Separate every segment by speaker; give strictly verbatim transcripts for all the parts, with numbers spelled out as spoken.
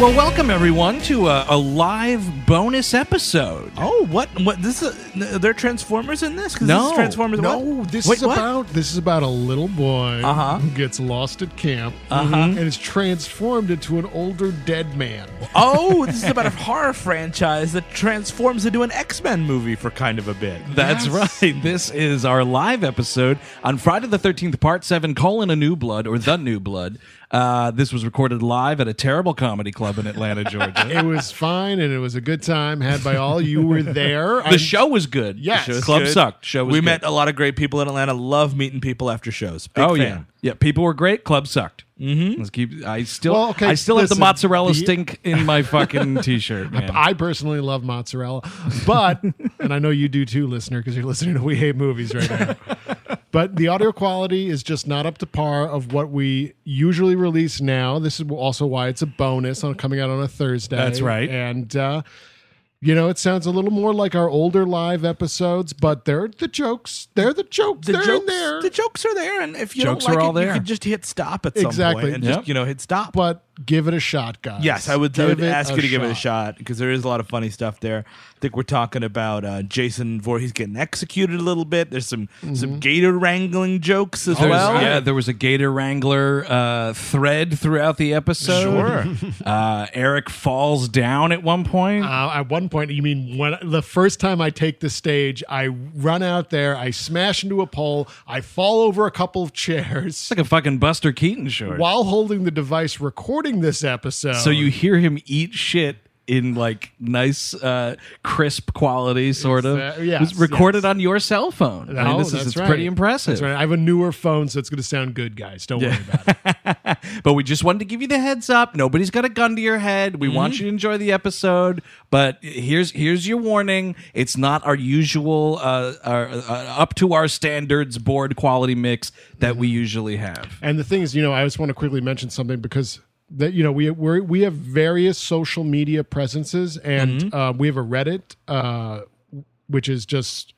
Speaker 1: Well, welcome everyone to a, a live bonus episode.
Speaker 2: Oh, what? What? This is a, they're Transformers in this? 'Cause
Speaker 1: No.
Speaker 2: this is Transformers.
Speaker 3: No,
Speaker 2: what?
Speaker 3: this
Speaker 2: Wait,
Speaker 3: is
Speaker 2: what?
Speaker 3: about this is about a little boy
Speaker 2: Uh-huh.
Speaker 3: who gets lost at camp
Speaker 2: Uh-huh.
Speaker 3: and is transformed into an older dead man.
Speaker 2: Oh, this is about a horror franchise that transforms into an X-Men movie for kind of a bit.
Speaker 1: That's
Speaker 3: Yes.
Speaker 1: right. This is our live episode on Friday the thirteenth, Part seven, colon, A New Blood, or The New Blood. Uh, this was recorded live at a terrible comedy club in Atlanta, Georgia.
Speaker 3: It was fine and it was a good time had by all. You were there.
Speaker 1: The show was good.
Speaker 3: Yes.
Speaker 1: The club
Speaker 2: Good.
Speaker 1: sucked. Show was
Speaker 2: we
Speaker 1: good.
Speaker 2: met a lot of great people in Atlanta. Love meeting people after shows. Big
Speaker 1: oh
Speaker 2: fan.
Speaker 1: yeah, yeah. People were great. Club sucked. Mm-hmm. Let's keep. I still.
Speaker 3: Well, okay,
Speaker 1: I still have
Speaker 3: listen,
Speaker 1: the mozzarella
Speaker 3: the-
Speaker 1: stink in my fucking t-shirt. Man.
Speaker 3: I personally love mozzarella, but, and I know you do too, listener, because you're listening to We Hate Movies right now. But the audio quality is just not up to par of what we usually release now. This is also why it's a bonus on coming out on a Thursday.
Speaker 1: That's right.
Speaker 3: And, uh, you know, it sounds a little more like our older live episodes, but they're the jokes. They're the jokes.
Speaker 2: The
Speaker 3: they're
Speaker 2: jokes,
Speaker 3: in there.
Speaker 2: the jokes are there, and if you
Speaker 1: Jokes
Speaker 2: don't like
Speaker 1: are all
Speaker 2: it, you
Speaker 1: there.
Speaker 2: could just hit stop at some
Speaker 3: Exactly.
Speaker 2: point and
Speaker 1: Yep.
Speaker 2: just you know hit stop.
Speaker 3: But give it a shot, guys.
Speaker 2: Yes, I would, I would
Speaker 3: Give it
Speaker 2: ask
Speaker 3: a
Speaker 2: you to give it a shot because there is a lot of funny stuff there. I think we're talking about uh, Jason Voorhees getting executed a little bit. There's some some gator wrangling jokes as
Speaker 1: There's-
Speaker 2: well.
Speaker 1: Yeah, there was a Gator Wrangler uh, thread throughout the episode.
Speaker 2: Sure.
Speaker 1: Uh, Eric falls down at one point.
Speaker 3: Uh, at one point, you mean when the first time I take the stage, I run out there, I smash into a pole, I fall over a couple of chairs
Speaker 1: it's like a fucking Buster Keaton short.
Speaker 3: while holding the device recording this episode.
Speaker 1: So you hear him eat shit in like nice, uh, crisp quality, sort of.
Speaker 3: Exa- yes,
Speaker 1: it was recorded
Speaker 3: yes.
Speaker 1: on your cell phone. I mean,
Speaker 3: Oh,
Speaker 1: this is
Speaker 3: that's
Speaker 1: it's
Speaker 3: right.
Speaker 1: pretty impressive.
Speaker 3: That's right. I have a newer phone, so it's going to sound good, guys. Don't worry about it.
Speaker 1: But we just wanted to give you the heads up. Nobody's got a gun to your head. We want
Speaker 3: Mm-hmm.
Speaker 1: you to enjoy the episode. But here's here's your warning. It's not our usual, uh, our, uh, up to our standards board quality mix that we usually have.
Speaker 3: And the thing is, you know, I just want to quickly mention something because that you know we we're, we have various social media presences, and
Speaker 1: Mm-hmm.
Speaker 3: uh, we have a Reddit, uh, which is just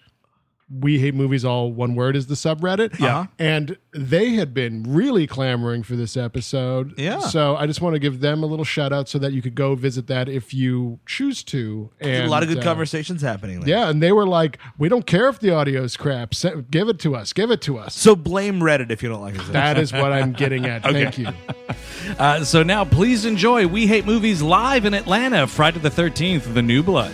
Speaker 3: We Hate Movies, all one word is the subreddit.
Speaker 2: Yeah.
Speaker 3: And they had been really clamoring for this episode.
Speaker 2: Yeah.
Speaker 3: So I just want to give them a little shout out so that you could go visit that if you choose to. And
Speaker 2: a lot of good
Speaker 3: uh,
Speaker 2: conversations happening there.
Speaker 3: Yeah, and they were like, "We don't care if the audio's crap. Se- give it to us. Give it to us."
Speaker 2: So blame Reddit if you don't like it.
Speaker 3: That is what I'm getting at. Thank you.
Speaker 1: Uh, so now please enjoy We Hate Movies live in Atlanta, Friday the thirteenth, The New Blood.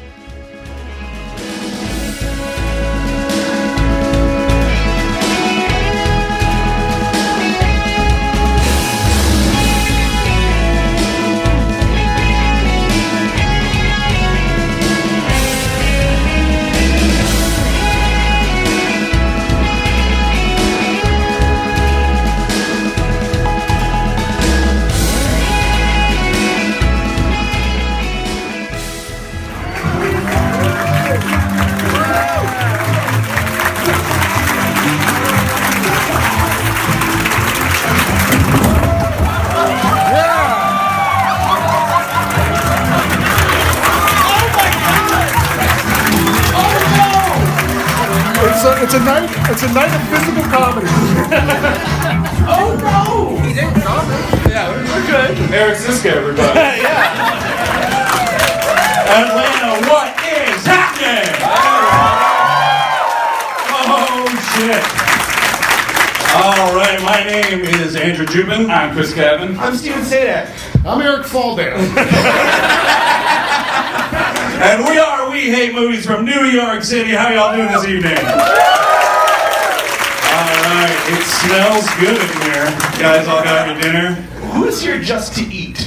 Speaker 3: It's a, it's a night. It's a night of physical comedy.
Speaker 4: Eric Siska, everybody. Atlanta, what is happening? Oh, shit. All right, my name is Andrew Jubin. I'm Chris Cabin. I'm Steven Sadak.
Speaker 3: I'm Eric Falldale.
Speaker 4: And we are We Hate Movies from New York City. How y'all doing this evening? All right, it smells good in here. You guys all got your dinner? Who is here just to eat?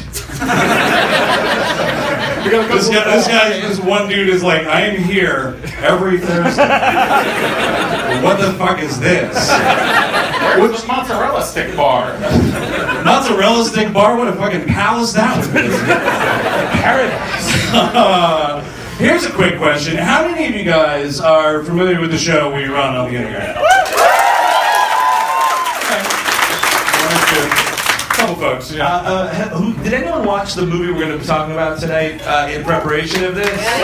Speaker 4: This guy, this guy, this one dude is like, I am here every Thursday. What the fuck is this?
Speaker 5: Where's the mozzarella stick bar?
Speaker 4: Mozzarella stick bar? What a fucking palace that would be.
Speaker 5: Paradise.
Speaker 4: Uh, here's a quick question. How many of you guys are familiar with the show we run on the internet? A couple folks, yeah.
Speaker 5: Uh, uh, who, did anyone watch the movie we're going to be talking about tonight uh, in preparation of this?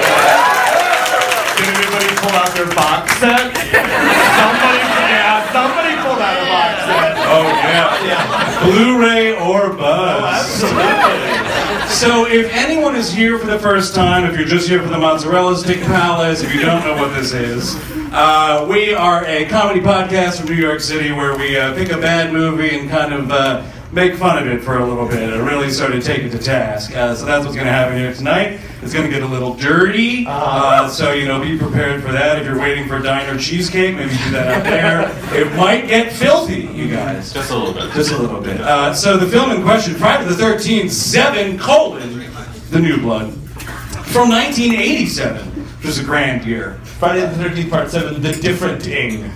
Speaker 5: Did anybody pull out their box set? somebody, yeah, somebody pulled out a box set.
Speaker 4: Oh, yeah.
Speaker 5: Yeah.
Speaker 4: Blu-ray or Buzz.
Speaker 5: Absolutely.
Speaker 4: So if anyone is here for the first time, if you're just here for the mozzarella stick palace, if you don't know what this is, uh, we are a comedy podcast from New York City where we uh, pick a bad movie and kind of uh, make fun of it for a little bit and really sort of take it to task. Uh, so that's what's going to happen here tonight. It's going to get a little dirty, uh, so you know, be prepared for that. If you're waiting for diner cheesecake, maybe do that out there. It might get filthy, you guys.
Speaker 6: Just a little bit.
Speaker 4: Just a little bit. Uh, so the film in question, Friday the thirteenth, seven colon, The New Blood, from nineteen eighty-seven, which was a grand year.
Speaker 5: Friday the thirteenth, part seven, The Different Ting.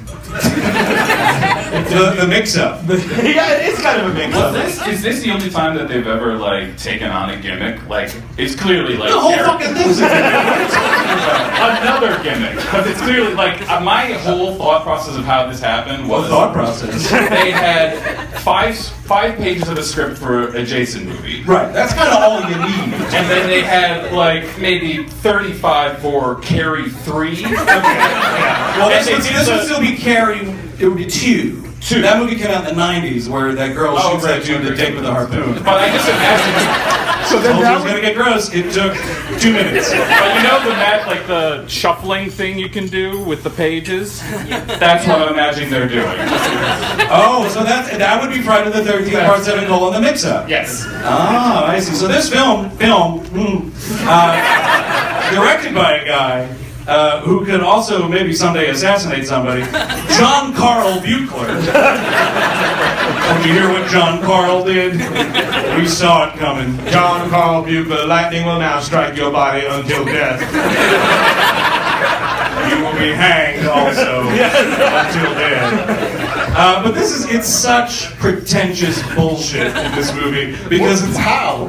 Speaker 4: the, the mix-up.
Speaker 5: Yeah, it is kind of a mix-up.
Speaker 6: Was this, is this the only time that they've ever, like, taken on a gimmick? Like, it's clearly, like...
Speaker 4: The whole
Speaker 6: character-
Speaker 4: fucking thing's a gimmick.
Speaker 6: What are you talking about? Another gimmick. Because it's clearly, like, uh, my whole thought process of how this happened was...
Speaker 4: What thought process?
Speaker 6: They had five five pages of a script for a Jason movie.
Speaker 4: Right, that's kind of all you need.
Speaker 6: And then they had, like, maybe thirty-five for Carrie three. Okay. Yeah.
Speaker 4: Well,
Speaker 6: And
Speaker 4: this,
Speaker 6: they
Speaker 4: would,
Speaker 6: did
Speaker 4: this
Speaker 6: the-
Speaker 4: would still be Carrie, it would be two.
Speaker 6: Two.
Speaker 4: That movie came out in the nineties where that girl
Speaker 6: Oh,
Speaker 4: shoots
Speaker 6: right,
Speaker 4: that dude
Speaker 6: right,
Speaker 4: the
Speaker 6: right.
Speaker 4: dick with a harpoon.
Speaker 6: But I just imagine...
Speaker 3: So then
Speaker 4: Told you it
Speaker 3: that
Speaker 4: was
Speaker 3: would,
Speaker 4: going to get gross. It took two minutes.
Speaker 6: But you know the mat, like the shuffling thing you can do with the pages? That's what I'm imagining they're doing.
Speaker 4: Oh, so that that would be Friday the thirteenth, part seven, colon, the mix-up.
Speaker 6: Yes.
Speaker 4: Ah, I see. So this film, film, mm, uh, directed by a guy uh, who could also maybe someday assassinate somebody, John Carl Buechler. Did you hear what John Carl did? We saw it coming.
Speaker 5: John Carl Buechler, lightning will now strike your body until death.
Speaker 4: You will be hanged also until then. Uh, but this is, it's such pretentious bullshit in this movie because it's
Speaker 3: how?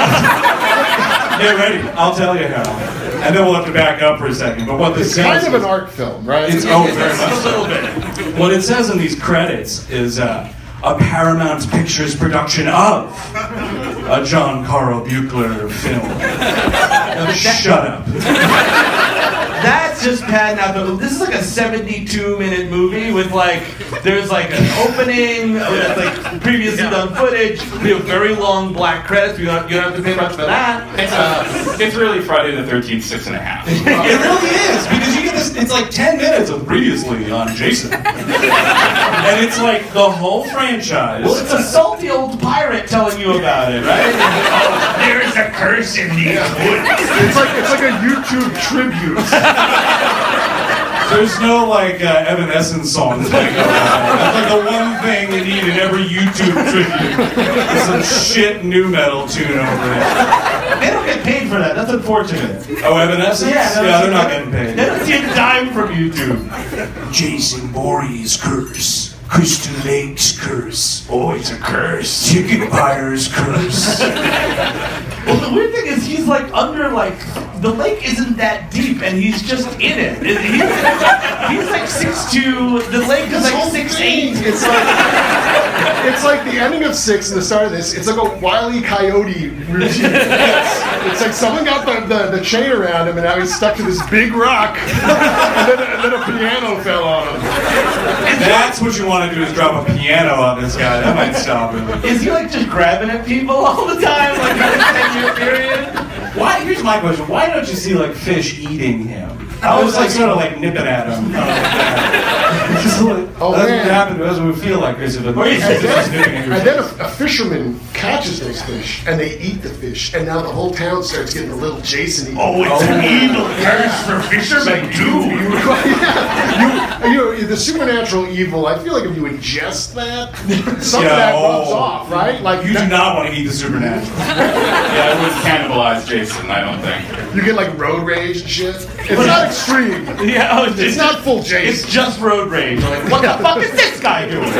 Speaker 4: Get ready, I'll tell you how. And then we'll have to back up for a second. But what this
Speaker 3: It's
Speaker 4: says
Speaker 3: kind of
Speaker 4: is-
Speaker 3: an art film, right?
Speaker 4: It's oh, very much a little bit. What it says in these credits is uh, a Paramount Pictures production of a John Carl Buechler film. Shut up.
Speaker 5: That's just padding out the. This is like a seventy-two minute movie with like, there's like an opening with like previously done footage. We have very long black credits. You don't, you don't have to pay much for that.
Speaker 6: It's, uh, it's really Friday the thirteenth, six and a half.
Speaker 4: It really is because you get this. It's like ten minutes of previously on Jason, and it's like the whole franchise.
Speaker 5: Well, it's a salty old pirate telling you about it, right? Oh, there is a curse in these woods.
Speaker 3: It's like it's like a YouTube tribute.
Speaker 4: There's no like uh, Evanescence songs playing around. That's like the one thing you need in every YouTube tribute. Is some shit new metal tune over it.
Speaker 5: They don't get paid for that. That's unfortunate.
Speaker 4: Oh, Evanescence?
Speaker 5: Yeah,
Speaker 4: Yeah, they're not getting
Speaker 5: They
Speaker 4: paid.
Speaker 5: don't see a dime from YouTube.
Speaker 4: Jason Voorhees curse. Crystal Lake's curse. Oh, it's a curse. Ticket buyer's curse.
Speaker 5: Well, the weird thing is he's like under like the lake isn't that deep and he's just in it. He's, he's like six two. The lake is like six eight.
Speaker 3: It's like it's like the ending of Six and the start of this. It's like a Wile E. Coyote routine. It's, it's like someone got the, the, the chain around him and now he's stuck to this big rock, and then, and then a piano fell on him.
Speaker 4: That's what you want to do is drop a piano on this guy. That might stop him.
Speaker 5: Is he like just grabbing at people all the time, like in a ten year period?
Speaker 4: Why? Here's my question. Why don't you see like fish eating him? I was like sort of like nipping at him. Kind of like that. Just like,
Speaker 3: Oh,
Speaker 4: that's
Speaker 3: man.
Speaker 4: what happened to us. We feel like this. If it,
Speaker 5: Or you
Speaker 4: it's
Speaker 5: said
Speaker 4: just nipping at
Speaker 3: And
Speaker 4: your
Speaker 3: then a, a fisherman catches those fish and they eat the fish, and now the whole town starts getting a little Jason.
Speaker 5: Oh, it's an evil curse for fishermen too.
Speaker 3: yeah, you, you, the supernatural evil. I feel like if you ingest that, some
Speaker 4: Yeah,
Speaker 3: of that
Speaker 4: oh.
Speaker 3: rubs off, right? Like
Speaker 4: You do
Speaker 3: that-
Speaker 4: not want to eat the supernatural.
Speaker 6: Yeah, it would cannibalize Jason, I don't think.
Speaker 3: you get like road rage and shit. It's not extreme.
Speaker 5: Yeah, oh, it's,
Speaker 3: It's not full Jason.
Speaker 5: It's just road rage. Like, what the fuck is this guy doing?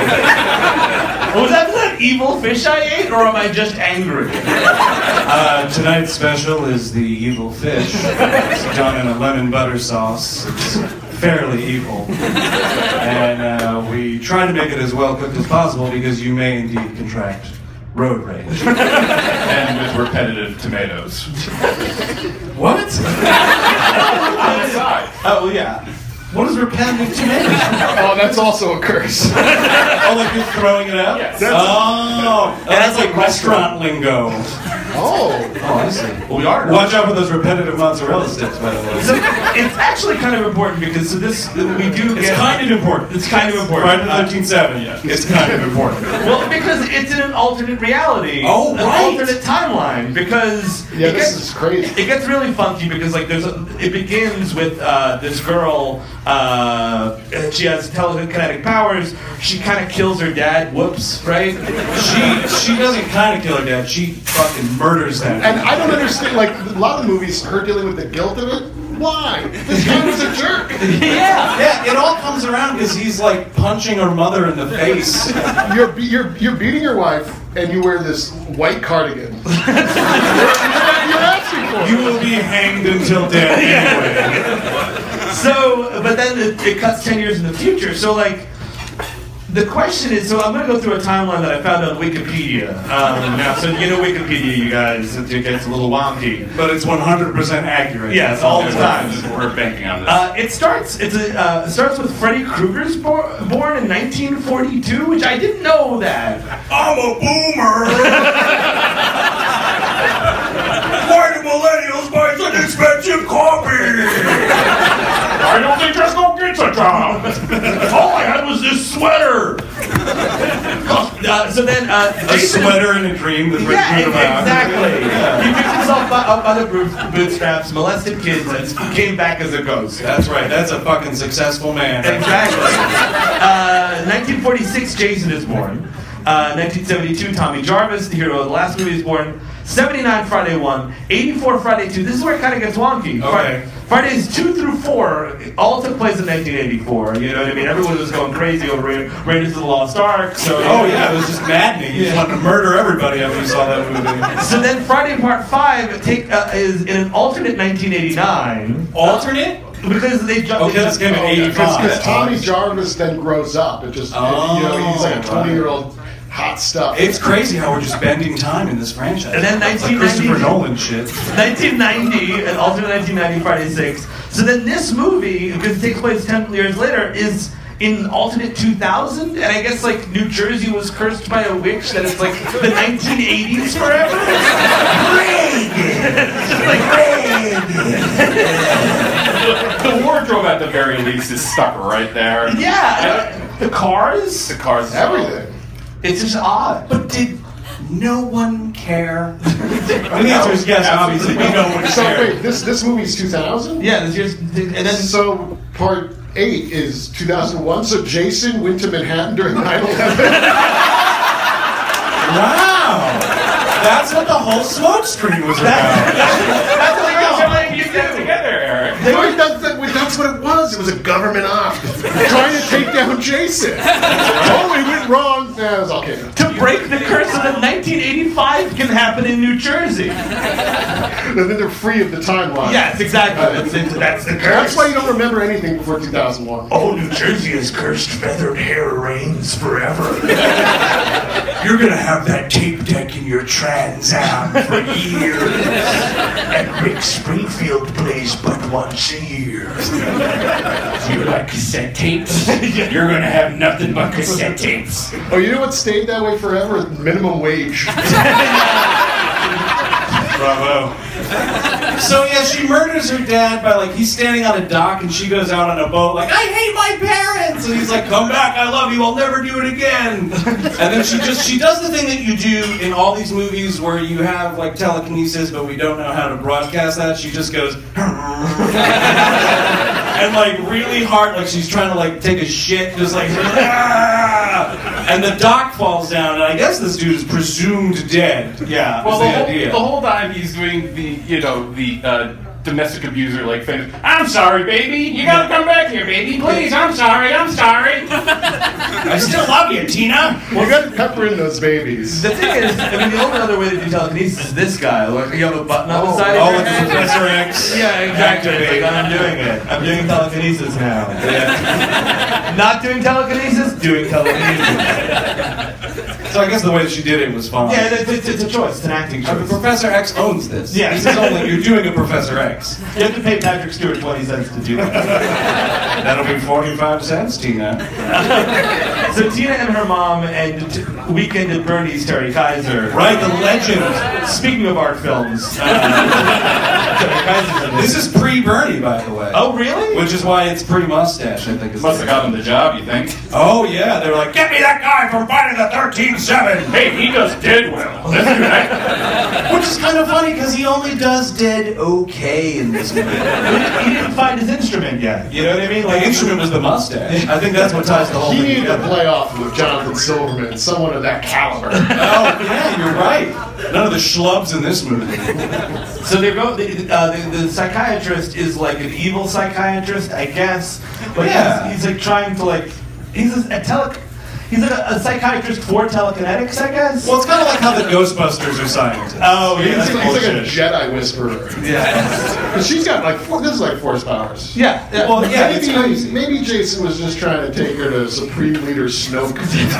Speaker 5: Was that that evil fish I ate, or am I just angry?
Speaker 4: Uh, tonight's special is the evil fish. It's done in a lemon butter sauce. It's fairly evil. And uh, we try to make it as well cooked as possible because you may indeed contract road rage.
Speaker 6: And with repetitive tomatoes.
Speaker 4: What?
Speaker 6: On the side.
Speaker 5: Oh well, yeah.
Speaker 4: What is repetitive tomatoes?
Speaker 3: Oh, that's also a curse.
Speaker 4: Oh, like you're throwing it out?
Speaker 6: Yes.
Speaker 4: Oh, that's like restaurant lingo.
Speaker 3: Oh,
Speaker 4: Oh, I see.
Speaker 5: Well, we are.
Speaker 4: Watch out for those repetitive mozzarella sticks, by the way.
Speaker 5: So it's actually kind of important because so this we do
Speaker 4: It's
Speaker 5: get.
Speaker 4: kind of important.
Speaker 5: It's kind of important.
Speaker 4: Friday the thirteenth seven, yeah. It's kind of important.
Speaker 5: Well, because it's in an alternate reality.
Speaker 4: Oh,
Speaker 5: an
Speaker 4: right.
Speaker 5: alternate timeline. Because
Speaker 3: yeah,
Speaker 5: it
Speaker 3: this
Speaker 5: gets,
Speaker 3: is crazy.
Speaker 5: It gets really funky because like there's a, it begins with uh, this girl. Uh, she has telekinetic powers. She kind of kills her dad. Whoops, right?
Speaker 4: She she doesn't kind of kill her dad. She fucking murders that.
Speaker 3: And I don't understand, like, a lot of movies, her dealing with the guilt of it. Why? This guy was a jerk.
Speaker 4: Yeah, yeah. It all comes around because he's like punching her mother in the face.
Speaker 3: You're, be- you're, you're beating your wife, and you wear this white cardigan. you're, you're asking for it.
Speaker 4: You will be hanged until dead anyway.
Speaker 5: So, but then it, it cuts ten years in the future. So, like, the question is, so I'm going to go through a timeline that I found on Wikipedia. Um, now, so you know Wikipedia, you guys, it gets a little wonky.
Speaker 4: But it's one hundred percent accurate.
Speaker 5: Yes, all the time.
Speaker 6: We're banking on this.
Speaker 5: Uh, it starts. It's a, uh, it starts with Freddy Krueger's bo- born in nineteen forty-two, which I didn't know that.
Speaker 4: I'm a boomer. Why do millennials buy such expensive coffee?
Speaker 6: I don't think there's no pizza job.
Speaker 5: All I had was this sweater. uh, so then, uh,
Speaker 4: A
Speaker 5: Jason-
Speaker 4: sweater and a dream that
Speaker 5: Yeah,
Speaker 4: Rick about.
Speaker 5: exactly. He picked himself up up by the boot- bootstraps, molested kids, and came back as a ghost.
Speaker 4: That's right. That's a fucking successful man.
Speaker 5: Exactly. Uh, nineteen forty-six, Jason is born. Uh, nineteen seventy-two, Tommy Jarvis, the hero of the last movie, is born. seventy-nine, Friday one. eighty-four, Friday two. This is where it kind of gets wonky.
Speaker 4: Okay.
Speaker 5: Fridays two through four all took place in nineteen eighty-four. You know what I mean? Everyone was going crazy over Ra- Raiders of the Lost Ark. So
Speaker 4: Oh yeah, it was just maddening. You just wanted to murder everybody after you saw that movie.
Speaker 5: So then Friday Part Five take uh, is in an alternate nineteen eighty-nine.
Speaker 4: Alternate?
Speaker 5: Because they jumped.
Speaker 4: Okay, that's gonna be eighty-five.
Speaker 3: Because Tommy Jarvis then grows up. It just,
Speaker 4: Oh,
Speaker 3: you know, he's like a
Speaker 4: right.
Speaker 3: twenty-year-old hot stuff.
Speaker 4: It's crazy how we're just bending time in this franchise.
Speaker 5: And then
Speaker 4: It's like
Speaker 5: nineteen ninety
Speaker 4: Christopher Nolan shit.
Speaker 5: nineteen ninety, an alternate nineteen ninety, Friday six. So then this movie, because it takes place ten years later, is in alternate two thousand, and I guess like New Jersey was cursed by a witch that it's like the nineteen eighties forever.
Speaker 6: The wardrobe at the very least is stuck right there.
Speaker 5: Yeah, the cars,
Speaker 6: The cars.
Speaker 3: Everything.
Speaker 5: it's just odd.
Speaker 4: But did no one care? And the answer is yes, obviously. We know what
Speaker 3: So
Speaker 4: care.
Speaker 3: wait, this this movie's two thousand?
Speaker 5: Yeah, this year's, and then
Speaker 3: So part eight is two thousand one. So Jason went to Manhattan during nine eleven.
Speaker 4: Wow! That's what the whole smoke screen was about.
Speaker 5: that's what
Speaker 6: Somebody get that together, Eric.
Speaker 3: Wait, that's, that, wait, that's what it was. It was a government op trying to take down Jason. Totally went wrong. Nah, it was okay.
Speaker 5: to break the curse so that nineteen eighty-five can happen in New Jersey.
Speaker 3: And then they're free of the timeline.
Speaker 5: Yes, exactly. That's, it, that's the curse.
Speaker 3: That's why you don't remember anything before two thousand one.
Speaker 5: Oh, New Jersey is cursed. Feathered hair reigns forever.
Speaker 4: You're gonna have that tape deck in your Trans Am for years.
Speaker 5: And Rick Springfield plays but once a year.
Speaker 6: You like cassette tapes? You're gonna have nothing but cassette tapes.
Speaker 3: Oh, you know what stayed that way forever? Minimum wage.
Speaker 4: Bravo. So yeah, she murders her dad by like he's standing on a dock and she goes out on a boat like I hate my parents and he's like come back I love you I'll never do it again and then she just she does the thing that you do in all these movies where you have like telekinesis but we don't know how to broadcast that she just goes and like really hard like she's trying to like take a shit just like and the dock falls down and I guess this dude is presumed dead. Yeah,
Speaker 6: Well,
Speaker 4: is
Speaker 6: the
Speaker 4: the
Speaker 6: whole,
Speaker 4: idea.
Speaker 6: the whole time he's doing the, you know, the uh, domestic abuser like thing. I'm sorry, baby. You gotta come back here, baby. Please, I'm sorry. I'm sorry.
Speaker 4: I still love you, Tina.
Speaker 3: You got to pepper in those babies.
Speaker 5: The thing is, I mean, the only other way to do telekinesis is this guy. Like, you have a button on the side
Speaker 4: Oh,
Speaker 5: of your
Speaker 4: like
Speaker 5: head.
Speaker 4: Professor X.
Speaker 5: Yeah, exactly. It's like, I'm doing it. I'm doing telekinesis now. Yeah. Not doing telekinesis, doing telekinesis.
Speaker 4: So I guess the way that she did it was fine.
Speaker 5: Yeah, it's, it's, it's a choice. It's an acting
Speaker 4: Uh,
Speaker 5: choice.
Speaker 4: Professor X owns this.
Speaker 5: Yeah.
Speaker 4: This is only, you're doing a Professor X.
Speaker 5: You have to pay Patrick Stewart twenty cents to do that.
Speaker 4: That'll be forty-five cents, Tina.
Speaker 5: So Tina and her mom and t- Weekend at Bernie's Terry Kaiser.
Speaker 4: Right, the legend.
Speaker 5: Speaking of art films, uh, Terry Kaiser's in
Speaker 4: This is pre-Bernie, by the way.
Speaker 5: Oh, really?
Speaker 4: Which is why it's pre-mustache, I think. Is
Speaker 6: Must have got him the job, you think?
Speaker 4: Oh, yeah. They were like, get me that guy from Friday the thirteenth seven.
Speaker 6: Hey, he does dead well. Let's do that.
Speaker 4: Which is kind of funny because he only does dead okay in this movie.
Speaker 5: He didn't find his instrument yet. You know what I mean?
Speaker 4: The instrument was the mustache. I think that's what ties the whole
Speaker 3: He
Speaker 4: thing
Speaker 3: needed to
Speaker 4: together.
Speaker 3: play off with Jonathan Silverman, someone of that caliber.
Speaker 4: Oh, yeah, you're right. None of the schlubs in this movie.
Speaker 5: So they go. The, uh, the, the psychiatrist is like an evil psychiatrist, I guess. But
Speaker 4: Yeah.
Speaker 5: he's, he's like trying to like. He's a, a tele. He's like a, a psychiatrist for telekinetics, I guess.
Speaker 4: Well, it's kind of like how the Ghostbusters are scientists.
Speaker 5: Oh,
Speaker 3: He's,
Speaker 5: yeah.
Speaker 3: he's
Speaker 5: that's
Speaker 3: like a
Speaker 5: bullshit.
Speaker 3: Jedi whisperer.
Speaker 5: Yeah.
Speaker 3: Because she's got like, four, this is like force powers.
Speaker 5: Yeah. yeah.
Speaker 4: Well, yeah, it's
Speaker 3: maybe,
Speaker 4: crazy.
Speaker 3: maybe Jason was just trying to take her to Supreme Leader Snoke.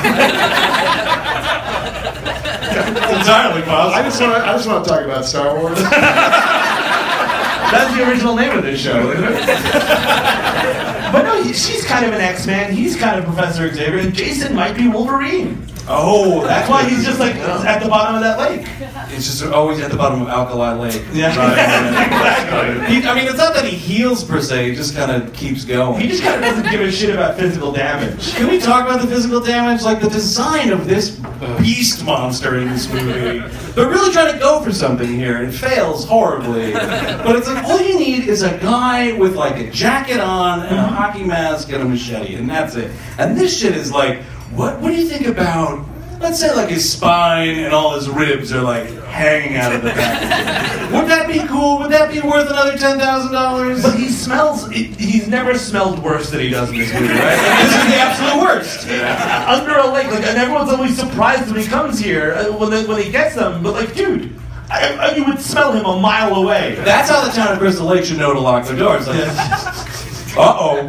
Speaker 4: It's entirely
Speaker 3: I
Speaker 4: possible.
Speaker 3: just want to. I just want to talk about Star Wars.
Speaker 5: That's the original name of this show, isn't it? But no, he, she's kind of an X-Man. He's kind of Professor Xavier, and Jason might be Wolverine.
Speaker 4: Oh,
Speaker 5: That's why he's just like at the bottom of that lake.
Speaker 4: It's just always at the bottom of Alkali Lake.
Speaker 5: Yeah.
Speaker 4: Exactly. He, I mean, it's not that he heals per se. He just kind of keeps going.
Speaker 5: He just kind of doesn't give a shit about physical damage.
Speaker 4: Can we talk about the physical damage? Like the design of this beast monster in this movie. They're really trying to go for something here, and it fails horribly. But it's like all you need is a guy with like a jacket on and a hockey mask and a machete, and that's it. And this shit is like, what? What do you think about? Let's say like his spine and all his ribs are like hanging out of the back. Would that be cool? Would that be worth another ten thousand dollars?
Speaker 5: But he smells. he- He's never smelled worse than he does in this movie, right?
Speaker 4: This is the absolute worst.
Speaker 5: Under a lake, like, and everyone's always surprised when he comes here uh, when they, when he gets them. But like, dude, I, I, you would smell him a mile away.
Speaker 4: That's how the town of Crystal Lake should know to lock their doors. Like, uh-oh.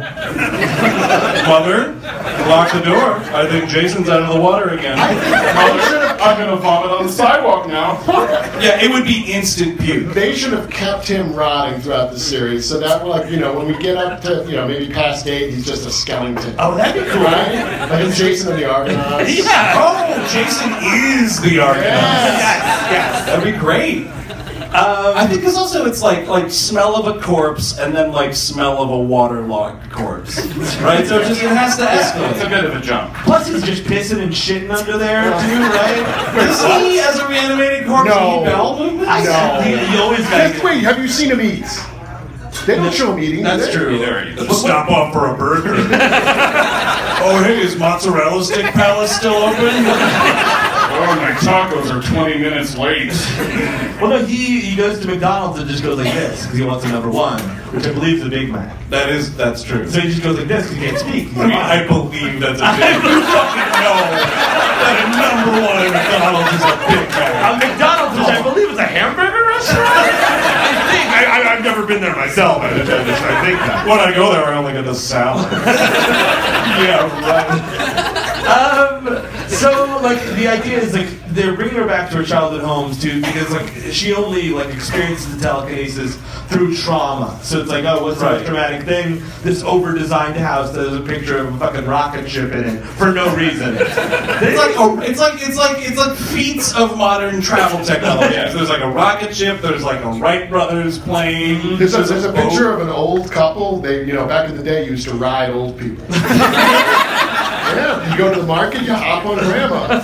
Speaker 4: Mother, lock the door. I think Jason's out of the water again.
Speaker 6: Mother, I'm gonna vomit on the sidewalk now.
Speaker 4: Yeah, it would be instant puke.
Speaker 3: They should have kept him rotting throughout the series, so that, like, you know, when we get up to, you know, maybe past eight, he's just a skeleton.
Speaker 5: Oh, that'd be cool.
Speaker 3: Right? Like in Jason and the Argonauts.
Speaker 5: Yeah.
Speaker 4: Oh, Jason is the Argonauts.
Speaker 3: Yes.
Speaker 5: Yes.
Speaker 4: That'd be great. Um, I think because also it's like like smell of a corpse and then like smell of a waterlogged corpse, right? So it just it has to
Speaker 6: It's a
Speaker 4: escalate.
Speaker 6: bit of a jump.
Speaker 5: Plus, he's just pissing and shitting under there too, right?
Speaker 4: Does he, as a reanimated corpse,
Speaker 3: No.
Speaker 4: eat bowel movements?
Speaker 5: I
Speaker 3: No.
Speaker 5: he, he always got.
Speaker 3: Wait, wait, have you seen him eat? They don't show him eating.
Speaker 4: That's
Speaker 3: do they?
Speaker 4: true.
Speaker 6: Either, either.
Speaker 4: Stop off for a burger. Oh, hey, is Mozzarella Stick Palace still open?
Speaker 6: Oh, my tacos are twenty minutes late.
Speaker 5: Well, no, he he goes to McDonald's and just goes like this because he wants a number one, which I believe is a Big Mac.
Speaker 4: That is, that's true.
Speaker 5: So he just goes like this because he can't speak. He's
Speaker 4: I
Speaker 5: like,
Speaker 4: mean, I believe that's a big. You fucking know that a number one at McDonald's is a Big Mac.
Speaker 5: A McDonald's, which I believe is a hamburger restaurant. I think. I, I, I've never been there myself. I, just, I think that.
Speaker 4: When I go there, I only get the salad. Yeah, right.
Speaker 5: Um, so like the idea is like they're bringing her back to her childhood homes too because like she only like experiences the telekinesis through trauma. So it's like, oh, what's the
Speaker 4: Right.
Speaker 5: most traumatic thing? This over-designed house that has a picture of a fucking rocket ship in it for no reason.
Speaker 4: It's like oh, it's like it's like it's like feats of modern travel technology. There's like a rocket ship. There's like a Wright brothers plane.
Speaker 3: There's a, there's a
Speaker 4: boat.
Speaker 3: picture of an old couple. They, you know, back in the day, used to ride old people. Yeah, you go to the market, you hop on grandma.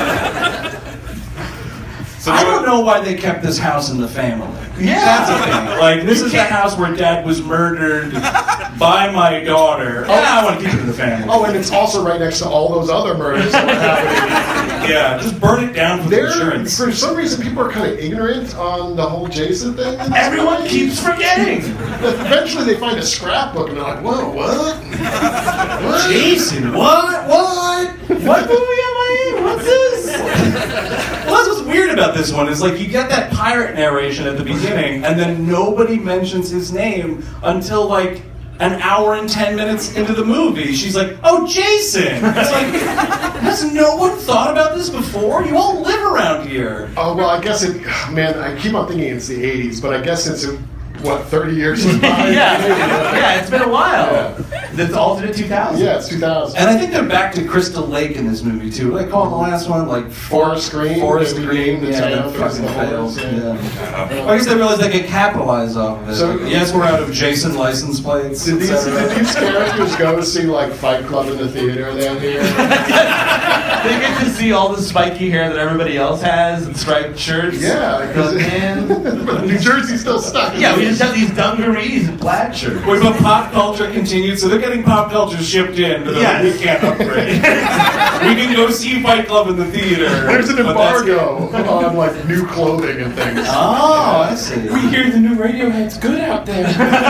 Speaker 6: So
Speaker 4: I don't know why they kept this house in the family.
Speaker 5: Yeah.
Speaker 4: That's the thing. Like, this is the house where dad was murdered by my daughter. Oh, I want to keep it in the family.
Speaker 3: Oh, and it's also right next to all those other murders that were happening.
Speaker 4: Yeah, just burn it down for the
Speaker 3: There,
Speaker 4: insurance.
Speaker 3: for some reason, people are kind of ignorant on the whole Jason thing. in this
Speaker 5: Everyone
Speaker 3: movie.
Speaker 5: keeps forgetting.
Speaker 3: Eventually, they find a scrapbook and they're like, "Whoa, what? What?
Speaker 4: Jason, what? What?
Speaker 5: What movie am I in? What's this?
Speaker 4: Well, that's what's weird about this one is like you get that pirate narration at the beginning, and then nobody mentions his name until like an hour and ten minutes into the movie, she's like, "Oh, Jason!" It's like, has no one thought about this before? You all live around here.
Speaker 7: Oh, well, I guess it, man, I keep on thinking it's the eighties, but I guess since it, what, thirty years went by?
Speaker 5: yeah, yeah, it's been a while.
Speaker 7: Yeah.
Speaker 5: That's alternate two thousand.
Speaker 7: Yeah, it's two thousand.
Speaker 4: And I think they're back to Crystal Lake in this movie too. What do they call it in the last one? Like
Speaker 7: Forest Green.
Speaker 4: Forest
Speaker 7: Maybe
Speaker 4: Green.
Speaker 7: the
Speaker 4: Yeah,
Speaker 7: town
Speaker 4: that fucking
Speaker 7: facing the
Speaker 4: fails.
Speaker 7: forest, yeah.
Speaker 4: Yeah. Well, I guess they realized they could capitalize off of it.
Speaker 7: So-
Speaker 4: yes, we're out of Jason license plates.
Speaker 7: Did
Speaker 4: et
Speaker 7: these,
Speaker 4: cetera.
Speaker 7: did these characters go to see like Fight Club in the theater then here?
Speaker 5: They get to see all the spiky hair that everybody else has and striped shirts.
Speaker 7: Yeah, because
Speaker 5: Man.
Speaker 7: New Jersey's still stuck.
Speaker 5: Yeah, we just have these dungarees and plaid shirts.
Speaker 4: Wait, but pop culture continued, so they're getting pop culture shipped in, but they're like,
Speaker 5: Yes.
Speaker 4: we can't upgrade. We can go see Fight Club in the theater.
Speaker 7: There's an
Speaker 4: but that's-
Speaker 7: embargo on like new clothing and things.
Speaker 4: Oh, I see.
Speaker 6: We hear the new Radiohead's good out there.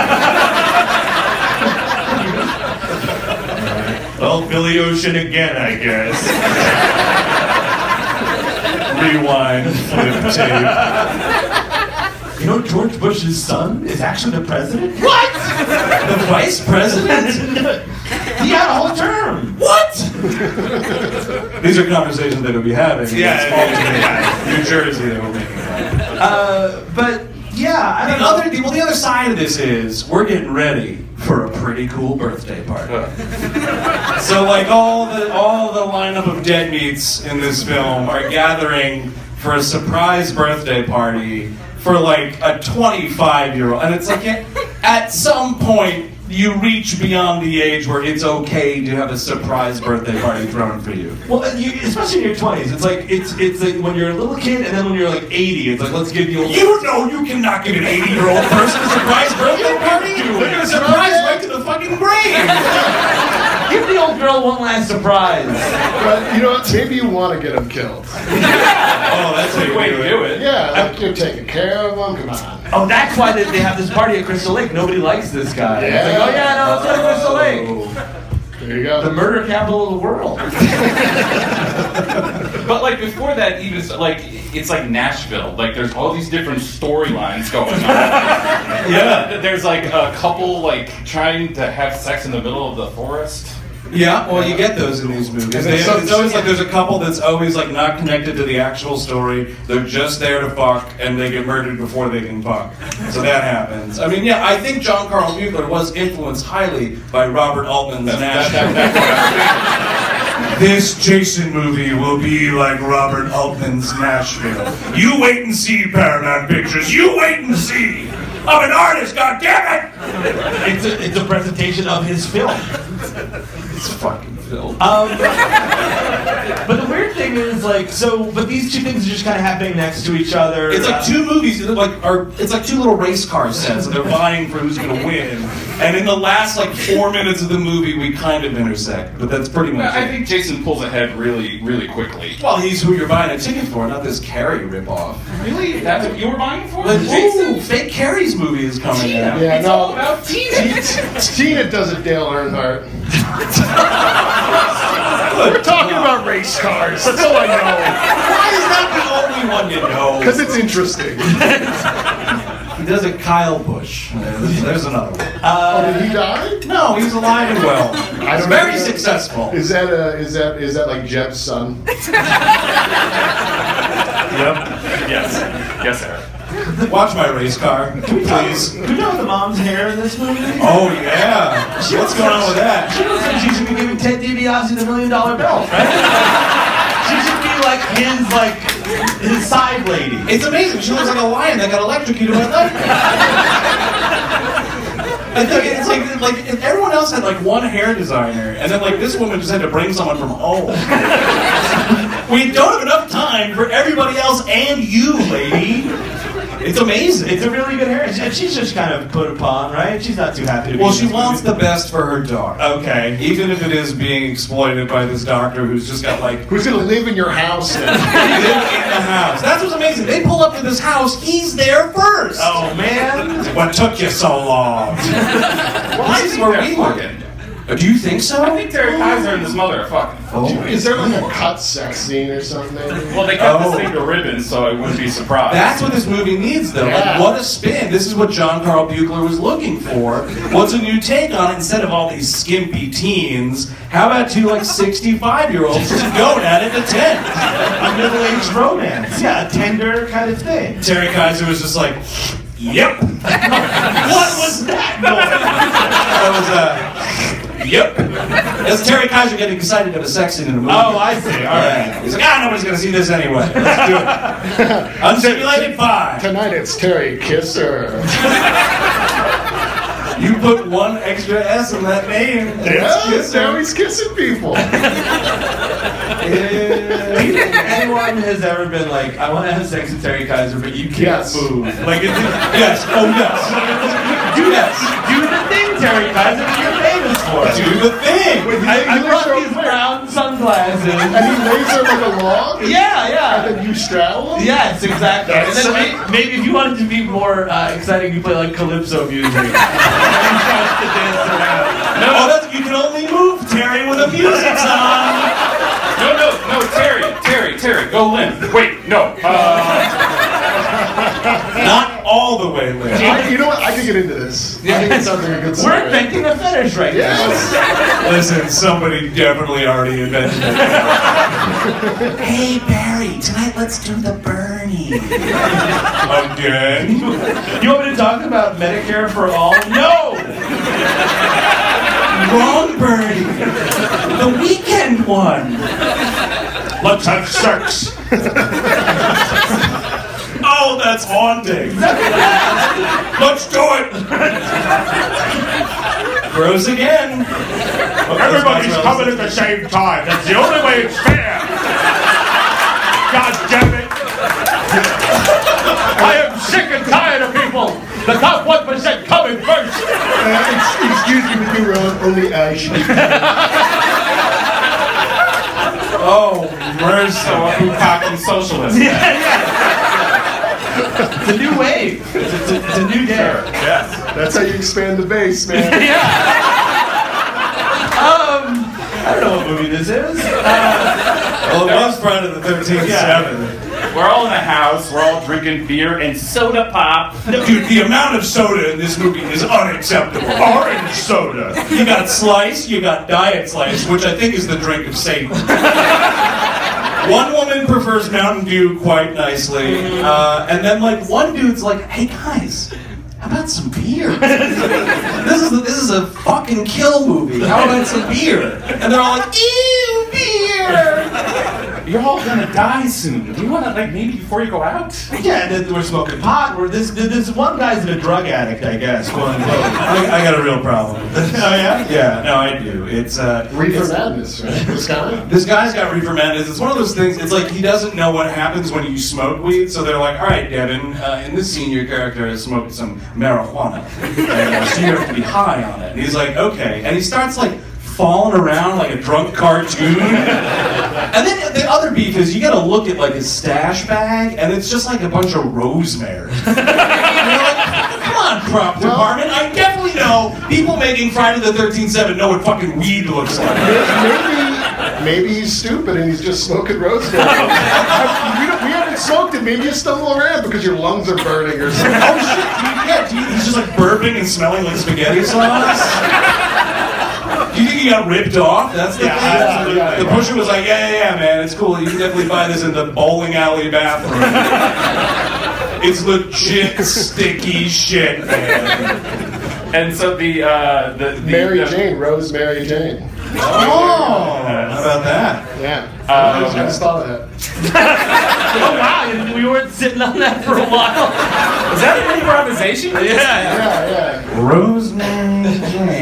Speaker 5: Well, Billy Ocean again, I guess.
Speaker 4: Rewind, flip tape.
Speaker 5: You know George Bush's son is actually the president?
Speaker 4: What? The vice president?
Speaker 5: He had a whole term.
Speaker 4: What? These are conversations that we'll be having. in
Speaker 5: Yeah,
Speaker 4: small
Speaker 5: yeah,
Speaker 4: town, New Jersey, they will be.
Speaker 5: Uh, but yeah, I
Speaker 4: The
Speaker 5: don't know.
Speaker 4: other, the, well, the other side of this is we're getting ready for a pretty cool birthday party. So, like all the all the lineup of dead meats in this film are gathering for a surprise birthday party for like a twenty-five year old, and it's like at, at some point you reach beyond the age where it's okay to have a surprise birthday party thrown for you.
Speaker 5: Well, you, especially in your twenties, it's like it's it's like when you're a little kid, and then when you're like eighty, it's like let's give the old.
Speaker 4: You know you cannot give an eighty year old person a surprise birthday party. They're gonna surprise right to the fucking grave.
Speaker 5: Give the old girl one last surprise.
Speaker 7: But you know what? Maybe you want to get them killed.
Speaker 4: Oh, that's a
Speaker 6: Way to do it.
Speaker 7: Yeah, like you're taking care of them. Come on.
Speaker 5: Oh, that's why they, they have this party at Crystal Lake. Nobody likes this guy. It's like,
Speaker 7: Yeah.
Speaker 5: oh yeah, no, let's go to Crystal Lake,
Speaker 7: There you
Speaker 5: the
Speaker 7: go.
Speaker 5: murder capital of the world.
Speaker 6: But like before that, even so- like it's like Nashville. Like there's all these different storylines going on. Yeah, there's like a couple like trying to have sex in the middle of the forest.
Speaker 4: Yeah, well, you get those in these movies.
Speaker 7: And
Speaker 4: They,
Speaker 7: then some-
Speaker 4: it's always like there's a couple that's always like not connected to the actual story. They're just there to fuck, and they get murdered before they can fuck. So that happens. I mean, yeah, I think John Carl Buechler was influenced highly by Robert Altman's Nashville. This Jason movie will be like Robert Altman's Nashville. You wait and see, Paramount Pictures. You wait and see. I'm an artist, goddammit!
Speaker 5: It's a, it's a presentation of his film.
Speaker 4: It's fucking film.
Speaker 5: Um, but the weird thing is, like, so, but these two things are just kind of happening next to each other.
Speaker 4: It's like
Speaker 5: Uh,
Speaker 4: two movies that like are it's like two little race car sets and they're vying for who's gonna win. And in the last like four minutes of the movie we kind of intersect, but that's pretty much
Speaker 6: I
Speaker 4: it.
Speaker 6: think Jason pulls ahead really, really quickly.
Speaker 4: Well, he's who you're buying a ticket for, not this Carrie ripoff.
Speaker 6: Really? That's what you were buying for?
Speaker 4: Like,
Speaker 6: Jason?
Speaker 4: ooh, fake Carrie's movie is coming
Speaker 6: Tina.
Speaker 4: out.
Speaker 7: Yeah,
Speaker 6: it's
Speaker 7: no.
Speaker 6: all about Tina.
Speaker 7: Tina does it, Dale Earnhardt. We're talking about race cars. That's all I know.
Speaker 4: Why is that the only one you know?
Speaker 7: Because it's interesting.
Speaker 4: He does it Kyle Busch. There's, there's another one.
Speaker 7: Oh, did he die?
Speaker 4: No, he's alive and well.
Speaker 7: I
Speaker 4: He's
Speaker 7: don't
Speaker 4: very
Speaker 7: know.
Speaker 4: successful.
Speaker 7: Is that uh, is that is that like Jeb's son?
Speaker 4: Yep.
Speaker 6: Yes. Yes, Eric.
Speaker 4: Watch my race car, please.
Speaker 5: Do you know the mom's hair in this movie?
Speaker 4: Oh yeah. What's going on with that?
Speaker 5: She looks like she should be giving Ted DiBiase the million dollar belt, right? She should be like his, like, his side lady.
Speaker 4: It's amazing. She looks like a lion that got electrocuted by lightning. I think it's like like if everyone else had like one hair designer, and then like this woman just had to bring someone from home. We don't have enough time for everybody else and you, lady. It's amazing.
Speaker 5: It's a really good hair. And she's just kind of put upon, right? She's not too happy to be
Speaker 4: Well,
Speaker 5: in
Speaker 4: she
Speaker 5: this
Speaker 4: wants
Speaker 5: movie.
Speaker 4: the best for her dog.
Speaker 5: Okay.
Speaker 4: Even if it is being exploited by this doctor who's just got like
Speaker 7: Who's gonna live in your house? Then?
Speaker 4: live in the house. That's what's amazing. They pull up to this house. He's there first.
Speaker 5: Oh, man.
Speaker 4: What took you so long? Well, this is where we
Speaker 6: They're
Speaker 4: were.
Speaker 6: fucking.
Speaker 4: Do you think so?
Speaker 6: I think Terry Kaiser and his mother are fucking.
Speaker 7: Oh. Is there like a cut sex scene or something?
Speaker 6: Well, they cut
Speaker 4: Oh.
Speaker 6: this thing to ribbons, so I wouldn't be surprised.
Speaker 4: That's what this movie needs, though.
Speaker 7: Yeah.
Speaker 4: Like, what a spin. This is what John Carl Buechler was looking for. What's a new take on it instead of all these skimpy teens? How about two, like, sixty-five-year-olds just going at it at ten?
Speaker 5: A middle-aged romance. Yeah, a tender kind of thing.
Speaker 4: Terry Kaiser was just like, yep.
Speaker 5: What was that
Speaker 4: That was, uh, yep. That's Terry Kaiser getting excited at a sex scene in a movie.
Speaker 5: Oh, I see. All
Speaker 4: Yeah.
Speaker 5: right.
Speaker 4: He's like, ah, nobody's gonna see this anyway. Let's do it. Unsimulated five.
Speaker 7: Tonight it's Terry Kisser.
Speaker 4: You put one extra S in that name.
Speaker 7: Yeah, now he's kissing people.
Speaker 5: Do you think anyone has ever been like, I want to have sex with Terry Kaiser, but you can't
Speaker 7: Yes.
Speaker 5: move? Like, it's,
Speaker 4: Yes. Oh, yes.
Speaker 5: do
Speaker 4: Yes.
Speaker 5: do the thing, Terry Kaiser, that you're famous for.
Speaker 4: Do the thing.
Speaker 5: I, I
Speaker 7: You
Speaker 5: brought
Speaker 7: show
Speaker 5: these
Speaker 7: where?
Speaker 5: brown sunglasses.
Speaker 7: And he lays there like a log?
Speaker 5: Yeah, yeah.
Speaker 7: And then you straddle him?
Speaker 5: Yes, exactly. And
Speaker 7: That's
Speaker 5: then
Speaker 7: right.
Speaker 5: maybe, maybe if you wanted to be more uh, exciting, you play like calypso music. And he starts to dance around.
Speaker 4: Oh, that's, you can only move, Terry, with a music song.
Speaker 6: No, no, no, Terry, Terry, Terry, go limp. Wait, no. Uh,
Speaker 4: Not all the way, Lynn.
Speaker 7: I, you know what? I could get into this. I think it sounds like a good
Speaker 5: We're
Speaker 7: story.
Speaker 5: inventing a fetish right
Speaker 7: Yes.
Speaker 4: Listen, somebody definitely already invented it. Hey, Barry, tonight let's do the Bernie. Again?
Speaker 5: now. You want me to talk about Medicare for all? No!
Speaker 4: Wrong Bernie. The weekend one.
Speaker 5: Let's have sex.
Speaker 4: Oh, that's haunting. Let's do it. Gross again.
Speaker 5: Everybody's coming at the same time. That's the only way it's fair. God damn it. I am sick and tired of people. The top one percent coming first.
Speaker 7: Uh, ex- excuse me, Mister Ron. Only I should be.
Speaker 4: Oh, mercy.
Speaker 6: so a Bukaki socialist.
Speaker 5: It's a new wave. It's, it's, a, it's a new day.
Speaker 6: Yes.
Speaker 7: That's how you expand the base, man.
Speaker 5: Um, I don't know what movie this is. Uh,
Speaker 4: Well, it was Friday the thirteenth, seven.
Speaker 6: We're all in a house, we're all drinking beer and soda pop.
Speaker 4: Dude, the amount of soda in this movie is unacceptable. Orange soda. You got Slice, you got Diet Slice, which I think is the drink of Satan. One woman prefers Mountain Dew quite nicely, uh, and then like one dude's like, "Hey guys, how about some beer? This is a, this is a fucking kill movie. How about some beer?" And they're all like, "Ew, beer."
Speaker 6: You're all gonna die soon. Do you wanna, like, maybe before you go out?
Speaker 5: yeah, and then we're smoking pot. We're this. This one guy's a drug addict, I guess. Quote unquote.
Speaker 4: I, I got a real problem.
Speaker 5: Oh yeah.
Speaker 4: Yeah, no, I do. It's uh,
Speaker 7: Reefer
Speaker 4: it's-
Speaker 7: Madness, right? This guy?
Speaker 4: This guy's got reefer madness. It's one of those things. It's like he doesn't know what happens when you smoke weed. So they're like, "All right, Devin, uh, in this scene, your character has smoked some marijuana, and, uh, so you have to be high on it." And he's like, "Okay," and he starts like falling around like a drunk cartoon. And then the other beef is you got to look at like his stash bag, and it's just like a bunch of rosemary. And you're like, come on, prop department. I definitely know people making Friday the thirteenth seven know what fucking weed looks like.
Speaker 7: Maybe, maybe he's stupid and he's just smoking rosemary. I- we, don't, we haven't smoked it. Maybe you stumble around because your lungs are burning or something.
Speaker 4: Oh shit! Dude, yeah, dude, he's just like burping and smelling like spaghetti sauce. Do you think he got ripped off? That's the
Speaker 5: Yeah,
Speaker 4: thing.
Speaker 5: absolutely.
Speaker 4: Yeah, the pusher was like, "Yeah, yeah, yeah, man, it's cool. You can definitely buy this in the bowling alley bathroom. It's legit sticky shit, man."
Speaker 6: And so the, uh, the, the
Speaker 7: Mary
Speaker 6: the,
Speaker 7: Jane, Rose Mary Jane.
Speaker 4: Oh, how about that?
Speaker 7: Yeah.
Speaker 6: Uh,
Speaker 7: I just thought of that.
Speaker 5: Oh wow, we weren't sitting on that for a while.
Speaker 6: Is that an improvisation?
Speaker 5: Yeah.
Speaker 7: Yeah, yeah.
Speaker 4: Rosemary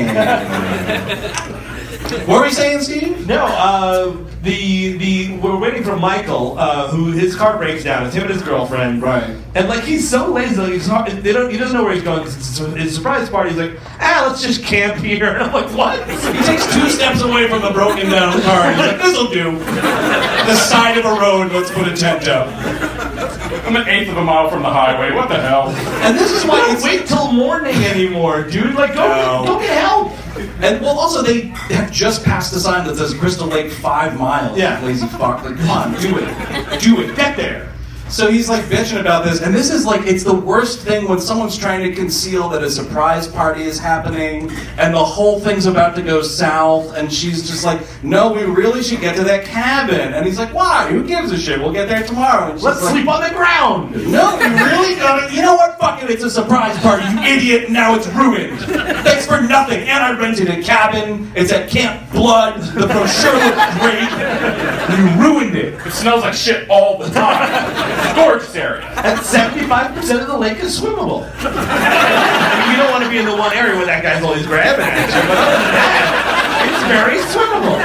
Speaker 4: Jane. What were you saying, Steve?
Speaker 5: No, uh, the the we're waiting for Michael, uh, who his car breaks down. It's him and his girlfriend.
Speaker 4: Right.
Speaker 5: And like he's so lazy, like he's hard, they don't he doesn't know where he's going. 'Cause it's a- it's a surprise party. He's like, ah, let's just camp here. And I'm like, what?
Speaker 4: He takes two steps away from the broken down car and he's like, "This'll do. The side of a road, let's put a tent up."
Speaker 6: I'm an eighth of a mile from the highway. What the hell?
Speaker 4: And this is why
Speaker 5: Don't
Speaker 4: it's
Speaker 5: wait till morning anymore, dude. Like, go
Speaker 4: No.
Speaker 5: go get help.
Speaker 4: And well, also they have just passed a sign that says Crystal Lake five miles.
Speaker 5: Yeah.
Speaker 4: Lazy fuck. Like, come on, do it, do it, get there. So he's like bitching about this, and this is like, it's the worst thing when someone's trying to conceal that a surprise party is happening, and the whole thing's about to go south, and she's just like, no, we really should get to that cabin. And he's like, why? Who gives a shit? We'll get there tomorrow. And she's
Speaker 5: Let's
Speaker 4: like,
Speaker 5: sleep on the ground.
Speaker 4: no, we really gotta, you know what? Fuck it, it's a surprise party, you idiot, and now it's ruined. Thanks for nothing. And I rented a cabin. It's at Camp Blood. The brochure looked great. You ruined it.
Speaker 6: It smells like shit all the time. Gorgeous area.
Speaker 5: And seventy-five percent of the lake is swimmable. You don't want to be in the one area where that guy's always grabbing at you, but other than that, it's very swimmable.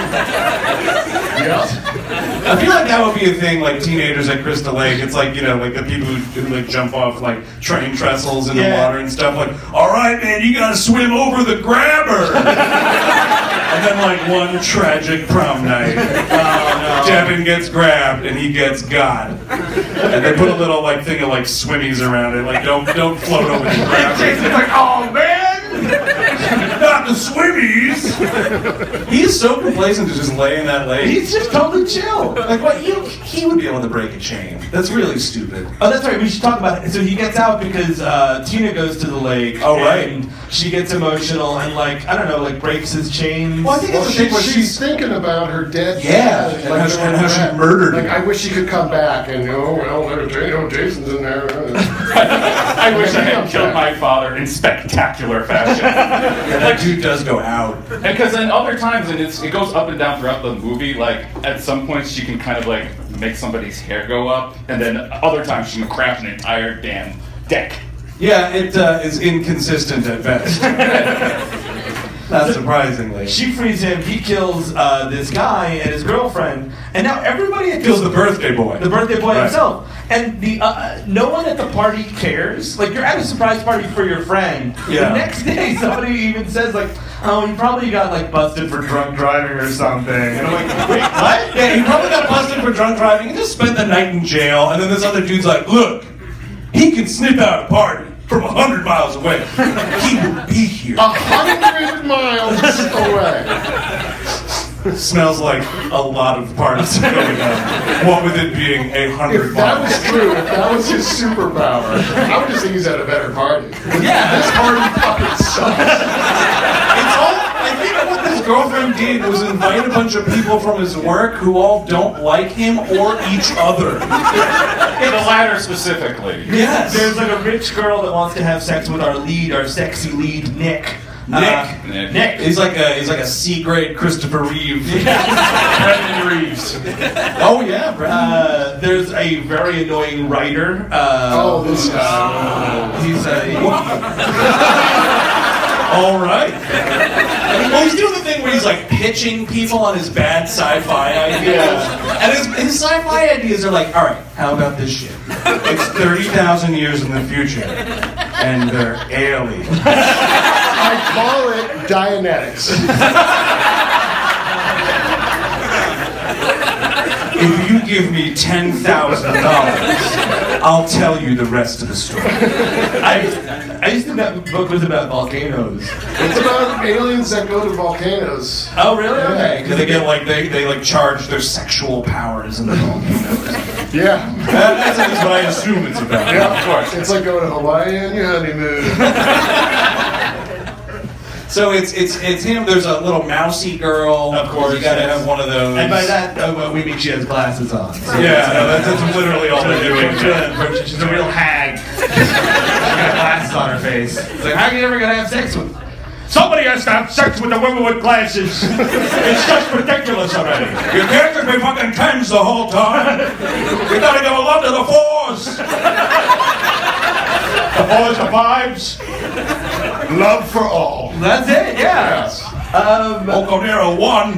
Speaker 4: Yeah. I feel like that would be a thing, like teenagers at Crystal Lake. It's like, you know, like the people who, who like jump off like train trestles in the
Speaker 5: Yeah.
Speaker 4: water and stuff. Like, all right, man, you gotta swim over the grabber. And then like one tragic prom night, oh, no. Devin gets grabbed and he gets God. And they put a little like thing of like swimmies around it. Like, don't don't float over the grabber.
Speaker 5: Jason's like, oh man.
Speaker 4: Not the swimmies. He's so complacent to just lay in that lake.
Speaker 5: He's just totally chill.
Speaker 4: Like what? You, he would be able to break a chain. That's really stupid.
Speaker 5: Oh, that's right. We should talk about it. So he gets out because uh, Tina goes to the lake.
Speaker 4: Oh, right.
Speaker 5: And she gets emotional and like I don't know, like breaks his chains.
Speaker 4: Well, I think
Speaker 7: Well,
Speaker 4: it's a
Speaker 7: she,
Speaker 4: thing where
Speaker 7: she's
Speaker 4: she's.
Speaker 7: thinking about her dead
Speaker 4: Yeah,
Speaker 7: dad.
Speaker 4: and how she- and how she
Speaker 7: that.
Speaker 4: murdered
Speaker 7: Like,
Speaker 4: him.
Speaker 7: I wish he could come back, and oh well, there's you know, Jason's in there.
Speaker 6: I wish I had
Speaker 7: comes
Speaker 6: killed
Speaker 7: back.
Speaker 6: my father in spectacular fashion.
Speaker 4: And that dude does go out.
Speaker 6: And because then other times, and it's, it goes up and down throughout the movie, like at some points she can kind of like make somebody's hair go up, and then other times she can craft an entire damn deck.
Speaker 4: Yeah, it uh, is inconsistent at best. Not surprisingly.
Speaker 5: She frees him. He kills uh, this guy and his girlfriend, and now everybody at
Speaker 4: Kills
Speaker 5: this-
Speaker 4: the birthday boy.
Speaker 5: the birthday boy
Speaker 4: Right.
Speaker 5: himself. And the uh, no one at the party cares. Like you're at a surprise party for your friend.
Speaker 4: Yeah.
Speaker 5: The next day, somebody even says like, "Oh, you probably got like busted for drunk driving or something." And I'm like, "Wait, what?"
Speaker 4: Yeah, he probably got busted for drunk driving and just spent the night in jail. And then this other dude's like, look, he can sniff out a party from a hundred miles away. He will be here.
Speaker 7: A hundred miles away.
Speaker 4: Smells like a lot of parties going on. What with it being a hundred
Speaker 7: If that
Speaker 4: miles.
Speaker 7: was true, if that was his superpower, I would just think he's at a better party.
Speaker 4: Yeah.
Speaker 7: This party fucking sucks.
Speaker 4: It's all, I think what this girlfriend did was invite a bunch of people from his work who all don't like him or each other.
Speaker 6: The latter specifically.
Speaker 4: Yes.
Speaker 5: There's like a rich girl that wants to have sex with our lead, our sexy lead, Nick.
Speaker 4: Nick.
Speaker 5: Uh,
Speaker 6: Nick.
Speaker 5: Nick.
Speaker 4: He's like a he's like a C grade Christopher Reeve.
Speaker 6: Brendan Reeves.
Speaker 4: Oh yeah, Brendan.
Speaker 5: Uh, there's a very annoying writer. Uh,
Speaker 7: Oh, this guy.
Speaker 5: He's a.
Speaker 4: All right. Well, he's doing the thing where he's like pitching people on his bad sci-fi ideas, and his, his sci-fi ideas are like, all right, how about this shit? It's thirty thousand years in the future, and they're aliens.
Speaker 7: I call it Dianetics.
Speaker 4: If you give me ten thousand dollars, I'll tell you the rest of the story.
Speaker 5: I, I used to think that book was about volcanoes.
Speaker 7: It's about aliens that go to volcanoes.
Speaker 5: Oh, really?
Speaker 7: Yeah.
Speaker 5: Okay.
Speaker 4: Because they get like they, they like charge their sexual powers in the volcanoes.
Speaker 7: Yeah.
Speaker 4: That, that's at least what I assume it's about.
Speaker 7: Yeah,
Speaker 4: Of course.
Speaker 7: It's like going to Hawaii on your honeymoon.
Speaker 4: So it's it's it's him. There's a little mousy girl.
Speaker 5: Of course,
Speaker 4: you gotta
Speaker 5: yes.
Speaker 4: have one of those.
Speaker 5: And by that, uh, well, we mean she has glasses on. So
Speaker 4: yeah, no, that's, that's literally all they're doing.
Speaker 5: She's a real hag. She's got glasses on her face. It's like, how are you ever gonna have sex with? Somebody has to have sex with a woman with glasses. It's just ridiculous already.
Speaker 4: Your character's been fucking tense the whole time. You gotta give a love to the force.
Speaker 5: The boys are vibes.
Speaker 7: Love for all.
Speaker 5: That's it. Yeah.
Speaker 7: Yes.
Speaker 5: Um,
Speaker 4: Oconero won.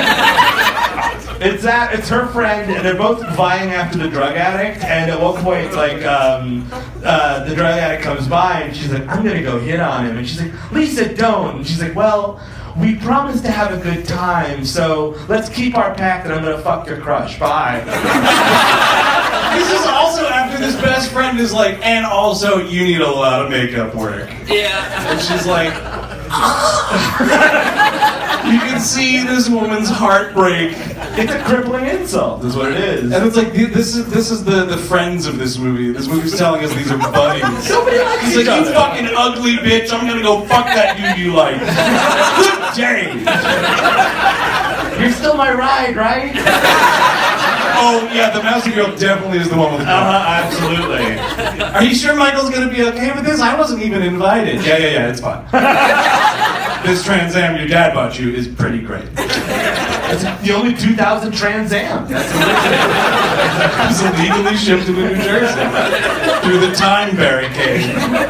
Speaker 5: It's that. It's her friend, and they're both vying after the drug addict. And at one point, like, um, uh, the drug addict comes by, and she's like, "I'm gonna go hit on him." And she's like, "Lisa, don't." And she's like, "Well, we promised to have a good time, so let's keep our pact, and I'm gonna fuck your crush. Bye."
Speaker 4: This is also after this best friend is like, and also you need a lot of makeup work.
Speaker 8: Yeah.
Speaker 4: And she's like, You can see this woman's heartbreak.
Speaker 5: It's a crippling insult, is what it is.
Speaker 4: And it's like, this is this is the, the friends of this movie. This movie's telling us these are buddies.
Speaker 5: Nobody likes
Speaker 4: He's
Speaker 5: each
Speaker 4: like, you
Speaker 5: other.
Speaker 4: fucking ugly bitch, I'm gonna go fuck that dude you like. Good day.
Speaker 5: You're still my ride, right?
Speaker 4: Oh, yeah, the mousy girl definitely is the one with the gun.
Speaker 5: Uh-huh, absolutely.
Speaker 4: Are you sure Michael's gonna be okay with this? I wasn't even invited. Yeah, yeah, yeah, it's fine. This Trans Am your dad bought you is pretty great.
Speaker 5: It's the only two thousand Trans Am. That's
Speaker 4: It's illegally shipped into New Jersey through the time barricade.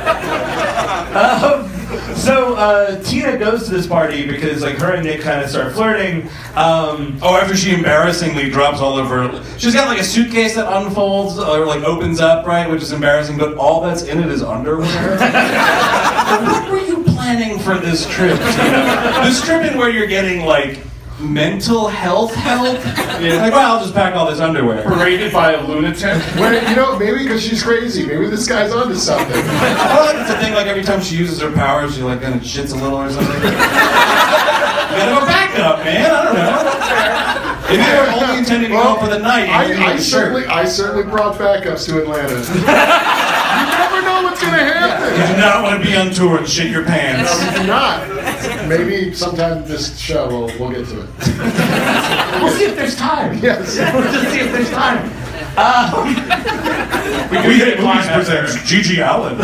Speaker 5: Um, so uh, Tina goes to this party because like her and Nick kind of start flirting. Um,
Speaker 4: Oh, after she embarrassingly drops all of her... She's got like a suitcase that unfolds or like opens up, right? Which is embarrassing, but all that's in it is underwear. What were you planning for this trip, Tina? This trip in where you're getting like mental health help? Like, well, I'll just pack all this underwear.
Speaker 6: Paraded by a lunatic.
Speaker 7: Well, you know, maybe because she's crazy. Maybe this guy's onto something.
Speaker 4: I feel like it's a thing like every time she uses her powers, she like kind of shits a little or something. You gotta go back up, man. I don't know. If you were only intending to go for the night, you
Speaker 7: I,
Speaker 4: didn't
Speaker 7: I
Speaker 4: need a
Speaker 7: certainly,
Speaker 4: shirt.
Speaker 7: I certainly brought backups to Atlanta. You never know what's gonna happen.
Speaker 4: You do not want to be on tour and shit your pants.
Speaker 7: No, we do not. Maybe sometime this show we'll, we'll get to it.
Speaker 5: we'll see if there's time.
Speaker 7: Yes.
Speaker 5: We'll just see if there's time. Um,
Speaker 4: We Hate Movies presents Gigi Allen.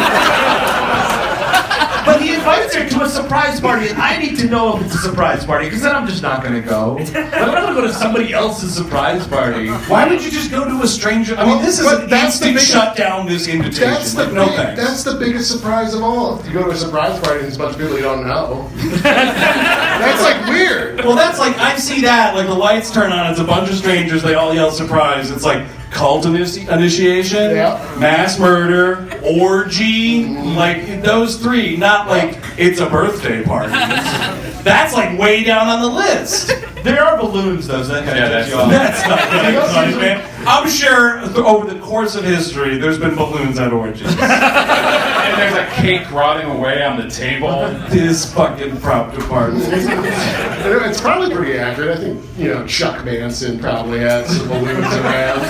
Speaker 5: but he invites her to a surprise party, and I need to know if it's a surprise party, because then I'm just not going to go. But I'm not going to go to somebody else's surprise party.
Speaker 4: Why would you just go to a stranger? I mean, this is
Speaker 7: But
Speaker 4: an
Speaker 7: that's the
Speaker 4: instant
Speaker 7: big-
Speaker 4: shut down this invitation.
Speaker 7: That's the
Speaker 4: like, no
Speaker 7: big-
Speaker 4: thanks.
Speaker 7: that's the biggest surprise of all. You go to a surprise party and there's a bunch of people you don't know. That's like weird.
Speaker 4: Well, that's like, I see that, like the lights turn on, it's a bunch of strangers, they all yell surprise. It's like cult initi- initiation,
Speaker 7: Yeah.
Speaker 4: mass murder, orgy, like those three, not like it's a birthday party. That's like way down on the list.
Speaker 5: There are balloons, though, so that kind of
Speaker 6: Yeah,
Speaker 5: tips
Speaker 6: that's-
Speaker 5: you off.
Speaker 4: That's not very funny, man. I'm sure th- over the course of history, there's been balloons at orgies.
Speaker 6: And there's a cake rotting away on the table.
Speaker 4: This fucking prop department.
Speaker 7: It's probably pretty accurate. I think, you know, Chuck Manson probably had some balloons around.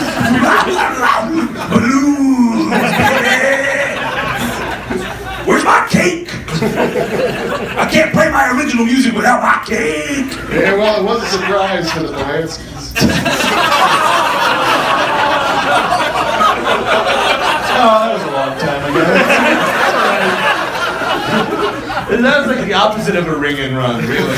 Speaker 4: Balloons! Where's my cake? I can't play my original music without my cake.
Speaker 7: Yeah, well, it was a surprise for the Polanskis.
Speaker 4: Oh, that was a long time ago.
Speaker 5: That was like the opposite of a ring and run, really.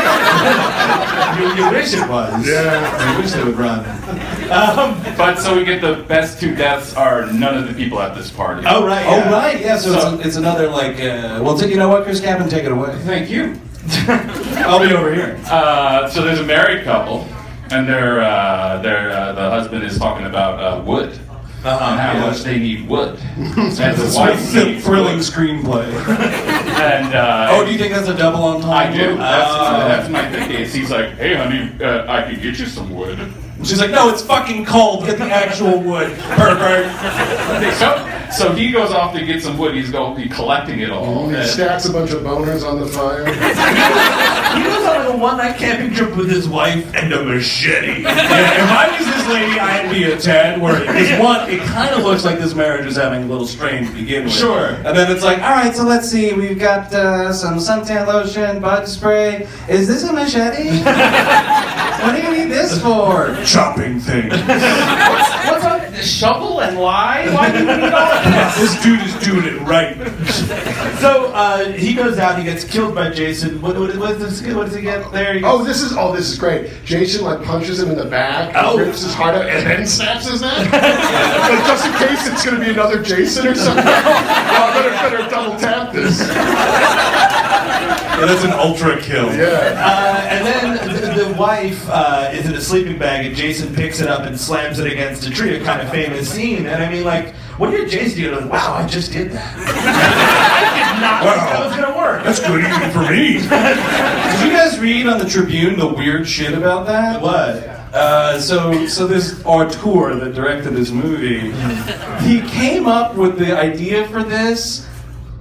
Speaker 5: you, you wish it was.
Speaker 7: Yeah.
Speaker 5: You wish it would run.
Speaker 6: But so we get the best two deaths are none of the people at this party.
Speaker 5: Oh, right.
Speaker 4: Oh,
Speaker 5: yeah.
Speaker 4: right, yeah, so,
Speaker 6: So-
Speaker 4: it's, it's another, like, uh, well, t- you know what, Chris Cabin, take it away.
Speaker 6: Thank you.
Speaker 4: I'll be over here.
Speaker 6: Uh, so there's a married couple, and their uh, their uh, the husband is talking about uh, wood
Speaker 5: Uh-huh,
Speaker 6: and how
Speaker 5: yeah.
Speaker 6: much they need wood, and the
Speaker 4: It's
Speaker 6: wife
Speaker 4: a
Speaker 6: needs
Speaker 4: thrilling
Speaker 6: wood.
Speaker 4: screenplay.
Speaker 6: And uh,
Speaker 4: Oh, do you think that's a double entendre?
Speaker 6: I do. That's,
Speaker 4: Oh.
Speaker 6: that's my thinking. Is he's like, hey, honey, uh, I can get you some wood.
Speaker 4: She's like, no, it's fucking cold. Get the actual wood. Pervert.
Speaker 6: So, so he goes off to get some wood. He's going to be collecting it all.
Speaker 7: He
Speaker 6: And-
Speaker 7: stacks a bunch of boners on the fire.
Speaker 5: He goes on like a one-night camping trip with his wife and a machete.
Speaker 4: Yeah, if I was this lady, I'd be a tad worried. Because one, it kind of looks like this marriage is having a little strain to begin with.
Speaker 5: Sure.
Speaker 4: And then it's like, all right, so let's see. We've got uh, some suntan lotion, bug spray. Is this a machete? What do you need this for? Chopping things.
Speaker 6: What's up? Shovel and lie? Why do you need all of this?
Speaker 4: This dude is doing it right.
Speaker 5: So uh, he goes out, he gets killed by Jason. What, what, what, is this, what does he get there? He
Speaker 7: Oh, this is oh, this is great. Jason like punches him in the back,
Speaker 5: Oh.
Speaker 7: rips his heart out, and then snaps his neck. Like just in case it's gonna be another Jason or something. I better better double tap this.
Speaker 4: Yeah, that's an ultra kill.
Speaker 7: Yeah.
Speaker 5: Uh, and then the, the wife uh, is in a sleeping bag, and Jason picks it up and slams it against a tree. A kind of famous scene. And I mean, like, when you're Jason, you're like, "Wow, I just did that. I did not think that was gonna work."
Speaker 4: That's good even for me. Did you guys read on the Tribune the weird shit about that?
Speaker 5: What?
Speaker 4: Uh, so, so this auteur that directed this movie, he came up with the idea for this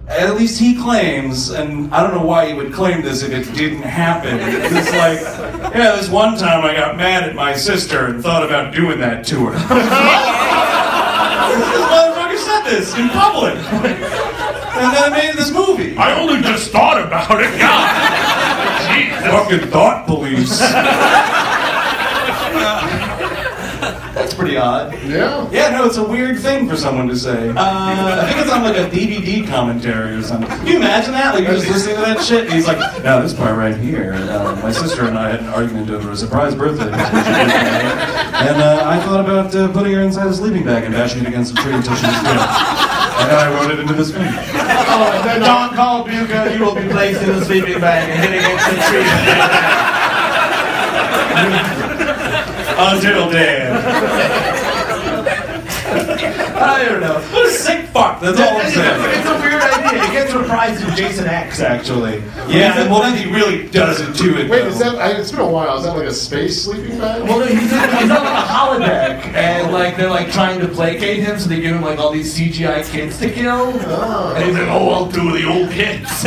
Speaker 4: at least he claims, and I don't know why he would claim this if it didn't happen. It's like, yeah, this one time I got mad at my sister and thought about doing that to her. This motherfucker said this in public. And then I made this movie.
Speaker 5: I only just thought about it. God. Jesus.
Speaker 4: Fucking thought police.
Speaker 5: That's pretty odd.
Speaker 7: Yeah.
Speaker 4: Yeah, no, it's a weird thing for someone to say. Uh, I think it's on like a D V D commentary or something. Can you imagine that? Like you're just listening to that shit, and he's like, "Now this part right here, uh, my sister and I had an argument over a surprise birthday present she gave me, and uh, I thought about uh, putting her inside a sleeping bag and bashing it against a tree until she was dead. And then I wrote it into this film."
Speaker 5: Oh, and then Don Paul Buca, you will be placed in a sleeping bag and hit against the tree.
Speaker 4: Until dead.
Speaker 5: I don't know.
Speaker 4: What a sick fuck. That's all I'm
Speaker 5: It's
Speaker 4: saying.
Speaker 5: a, it's a weird idea. It gets reprised in Jason X, actually.
Speaker 4: Yeah, and well, then he really does it to it.
Speaker 7: Wait,
Speaker 4: though.
Speaker 7: is that? I, it's been a while. Is that like a space sleeping bag?
Speaker 5: Well, no, he's, he's on like a holodeck, and like they're like trying to placate him, so they give him like all these C G I kids to kill.
Speaker 7: Oh.
Speaker 5: And he's like, "Oh, I'll do the old kids."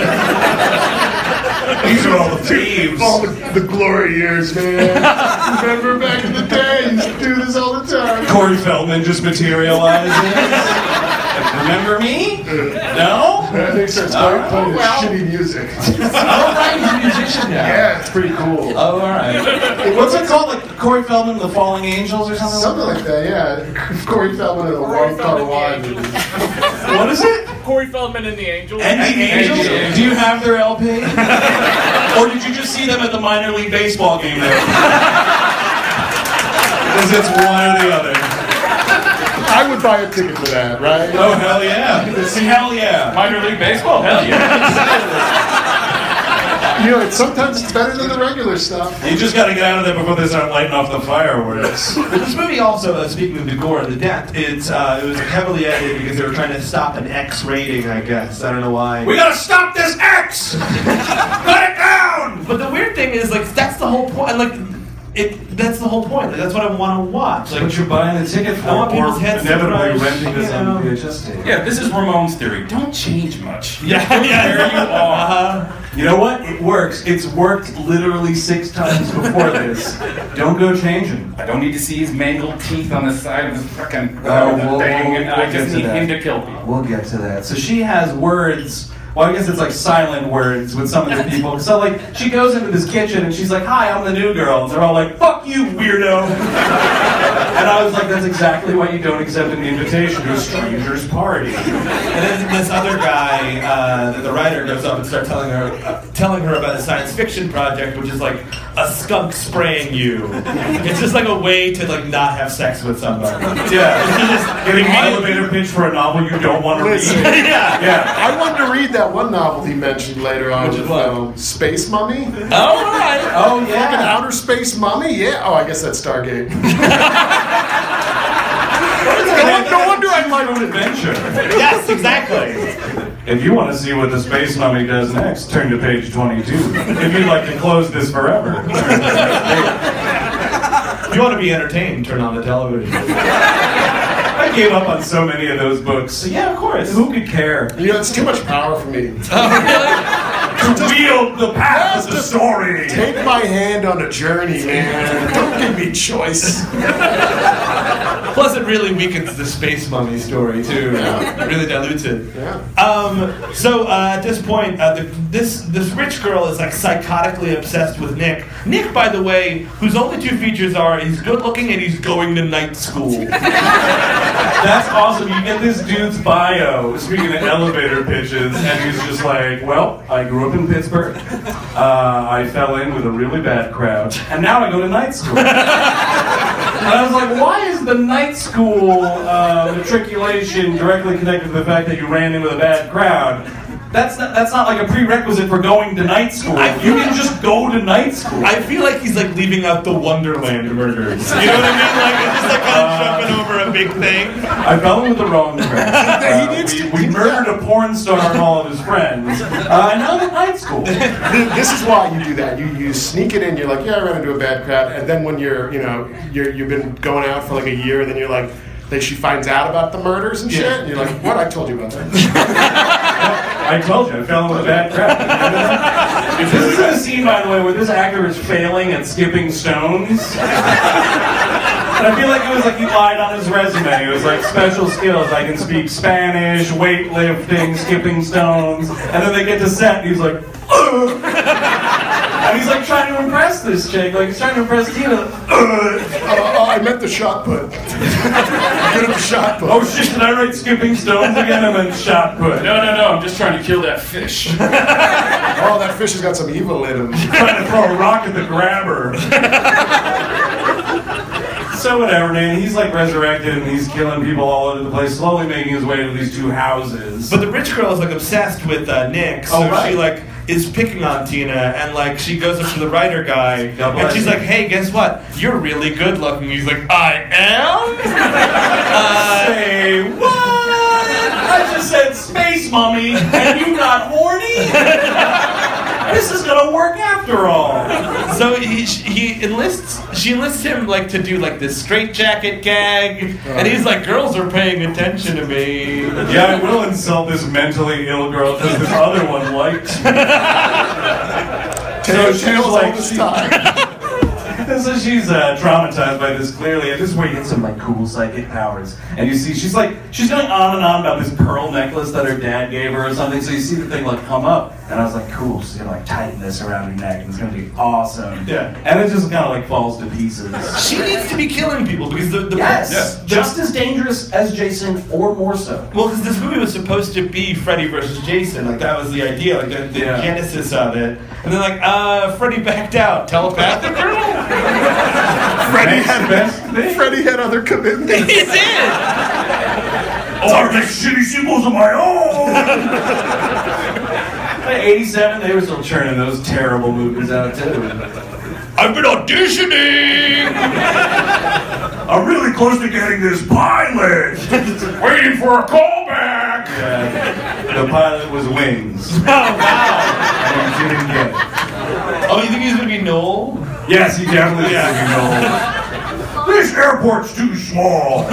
Speaker 4: These are all the thieves.
Speaker 7: All the, the glory years, man. Remember back in the day, I used to do this all the time.
Speaker 4: Corey Feldman just materializes. Remember me? No?
Speaker 7: And then he starts
Speaker 4: All
Speaker 7: playing,
Speaker 4: right,
Speaker 7: playing
Speaker 4: well.
Speaker 7: this shitty music.
Speaker 5: Oh, right, he's a musician now.
Speaker 7: Yeah, it's pretty cool.
Speaker 4: Oh, all right. What's it called? Like Corey Feldman, The Falling Angels, or something?
Speaker 7: Something like that, yeah. Corey Feldman and a One Car Alive.
Speaker 4: What is it?
Speaker 8: Corey Feldman and the Angels.
Speaker 4: And the Angels?
Speaker 5: Angels.
Speaker 4: Do you have their L P? Or did you just see them at the minor league baseball game there? Because it's one or the other.
Speaker 7: I would buy a ticket for that, right?
Speaker 4: Oh, hell yeah. Hell yeah.
Speaker 6: Minor league baseball? Hell yeah.
Speaker 7: You know, it's, sometimes it's better than the regular stuff.
Speaker 4: You just got to get out of there before they start lighting off the fireworks.
Speaker 5: But this movie also, uh, speaking of the gore and the death, it's uh, it was heavily edited because they were trying to stop an X rating, I guess. I don't know why.
Speaker 4: We gotta stop this X! Cut it down!
Speaker 5: But the weird thing is, like, that's the whole point. Like, it that's the whole point. Like, that's what I want to watch. Like,
Speaker 4: What you're buying the ticket for,
Speaker 5: I want people's
Speaker 4: or
Speaker 5: heads to
Speaker 4: inevitably
Speaker 5: rise,
Speaker 4: renting this
Speaker 5: you
Speaker 4: on
Speaker 5: know.
Speaker 4: V H S tape.
Speaker 6: Yeah, this is Ramon's theory. Don't change much.
Speaker 5: yeah,
Speaker 6: There you
Speaker 5: yeah.
Speaker 6: are.
Speaker 5: Uh-huh.
Speaker 4: You know what? It works. It's worked literally six times before this. Don't go changing.
Speaker 6: I don't need to see his mangled teeth on the side of his fucking
Speaker 4: Oh,
Speaker 6: uh,
Speaker 4: we'll-
Speaker 6: thing.
Speaker 4: we'll-
Speaker 6: I
Speaker 4: we'll
Speaker 6: just
Speaker 4: get to
Speaker 6: need
Speaker 4: that.
Speaker 6: him to kill people.
Speaker 4: We'll get to that. So she has words. Well, I guess it's like silent words with some of the people. So like, she goes into this kitchen and she's like, "Hi, I'm the new girl." And they're all like, "Fuck you, weirdo." And I was like, that's exactly why you don't accept an invitation to a stranger's party.
Speaker 5: And then this other guy, uh, the writer, goes up and starts telling her, uh, telling her about a science fiction project, which is like a skunk spraying you. It's just like a way to like not have sex with somebody.
Speaker 4: Yeah. Getting an elevator pitch for a novel you don't want to read.
Speaker 7: Listen.
Speaker 5: yeah.
Speaker 4: Yeah.
Speaker 7: I wanted to read that one novel he mentioned later on
Speaker 5: Which
Speaker 7: in
Speaker 5: is
Speaker 7: the
Speaker 5: what?
Speaker 7: film, Space Mummy.
Speaker 5: Oh, all right.
Speaker 4: Oh
Speaker 7: Fucking
Speaker 4: yeah.
Speaker 7: Outer Space Mummy? Yeah. Oh, I guess that's Stargate.
Speaker 4: No wonder, no wonder I like an adventure.
Speaker 5: Yes, exactly.
Speaker 4: If you want to see what the Space Mummy does next, turn to page twenty-two. If you'd like to close this forever.
Speaker 5: If you want to be entertained, turn on the television.
Speaker 4: I gave up on so many of those books.
Speaker 5: Yeah, of course.
Speaker 4: Who could care?
Speaker 7: You know, it's too much power for me.
Speaker 4: To wield the path of the story.
Speaker 7: Take my hand on a journey, man. Don't give me choice.
Speaker 5: Plus, it really weakens the Space Mummy story too. It really dilutes it.
Speaker 7: Yeah.
Speaker 5: Um, so uh, at this point, uh, the, this this rich girl is like psychotically obsessed with Nick. Nick, by the way, whose only two features are he's good looking and he's going to night school.
Speaker 4: That's awesome. You get this dude's bio, speaking of elevator pitches, and he's just like, "Well, I grew up in Pittsburgh. Uh, I fell in with a really bad crowd, and now I go to night school." And I was like, "Why is the night school uh, matriculation directly connected to the fact that you ran in with a bad crowd?" That's not, that's not like a prerequisite for going to night school. You can just go to night school.
Speaker 5: I feel like he's like leaving out the Wonderland murders. You know what I mean? Like it's just like kind of jumping over a big thing.
Speaker 4: I fell in with the wrong crowd. Uh,
Speaker 7: He needs
Speaker 4: we,
Speaker 7: to-
Speaker 4: we murdered a porn star and all of his friends. Uh, and now I'm at night school.
Speaker 7: This is why you do that. You you sneak it in. You're like, yeah, I ran into a bad crowd, and then when you're, you know, you're you've been going out for like a year, and then you're like, that she finds out about the murders and shit. And you're like, what? I told you about that.
Speaker 4: I told you, I fell in with a bad crap. This is a scene, by the way, where this actor is failing at skipping stones. And I feel like it was like he lied on his resume. It was like special skills. I can speak Spanish, weightlifting, skipping stones. And then they get to set and he's like, ugh. And he's like trying to impress this chick. Like he's trying to impress Tina. Ugh.
Speaker 7: Oh, oh, I meant the shot put. Good at the shot put.
Speaker 4: Oh shit, did I write skipping stones again? I meant shot put.
Speaker 6: No, no, no. I'm just trying to kill that fish.
Speaker 7: Oh, that fish has got some evil in him.
Speaker 4: Trying to throw a rock at the grabber. So whatever, man. He's like resurrected and he's killing people all over the place, slowly making his way to these two houses.
Speaker 5: But the rich girl is like obsessed with uh, Nick, so
Speaker 4: Oh, right.
Speaker 5: she like is picking on Tina, and like she goes up to the writer guy,
Speaker 4: God
Speaker 5: and
Speaker 4: bless
Speaker 5: she's
Speaker 4: you.
Speaker 5: like, "Hey, guess what? You're really good looking." He's like, "I am." uh,
Speaker 4: Say what? I just said space mummy and you got horny? This is gonna work after all.
Speaker 5: so he, he enlists, she enlists him like to do like this straitjacket gag, and he's like, "Girls are paying attention to me."
Speaker 4: Yeah, I will insult this mentally ill girl because this other one liked me.
Speaker 7: Tail,
Speaker 4: she's
Speaker 7: tails
Speaker 4: like-
Speaker 7: all this time.
Speaker 4: So she's uh, traumatized by this clearly, and this is where you get some like cool psychic powers. And you see, she's like, she's going on and on about this pearl necklace that her dad gave her or something. So you see the thing like come up, and I was like, cool. She's gonna like tighten this around her neck, and it's gonna be awesome.
Speaker 5: Yeah.
Speaker 4: And it just kind of like falls to pieces.
Speaker 5: She needs to be killing people because the, the
Speaker 4: Yes,
Speaker 5: the-
Speaker 4: just as dangerous as Jason, or more so.
Speaker 5: Well, because this movie was supposed to be Freddy versus Jason, like that was the idea, like the, the
Speaker 4: Yeah.
Speaker 5: genesis of it. And they're like, uh, Freddy backed out. Telepathic girl?
Speaker 7: Freddy
Speaker 4: Next
Speaker 7: had,
Speaker 4: best thing.
Speaker 7: Freddy had other commitments.
Speaker 5: He did.
Speaker 4: Oh, I make shitty sequels of my own. By eighty-seven, they were still churning those terrible movies out too.
Speaker 5: I've been auditioning.
Speaker 4: I'm really close to getting this pilot. Waiting for a callback. Yeah, the pilot was Wings.
Speaker 5: Oh wow.
Speaker 4: And he didn't get it.
Speaker 5: Oh, you think he's gonna be Noel?
Speaker 4: Yes, he definitely is. You know. This airport's too small.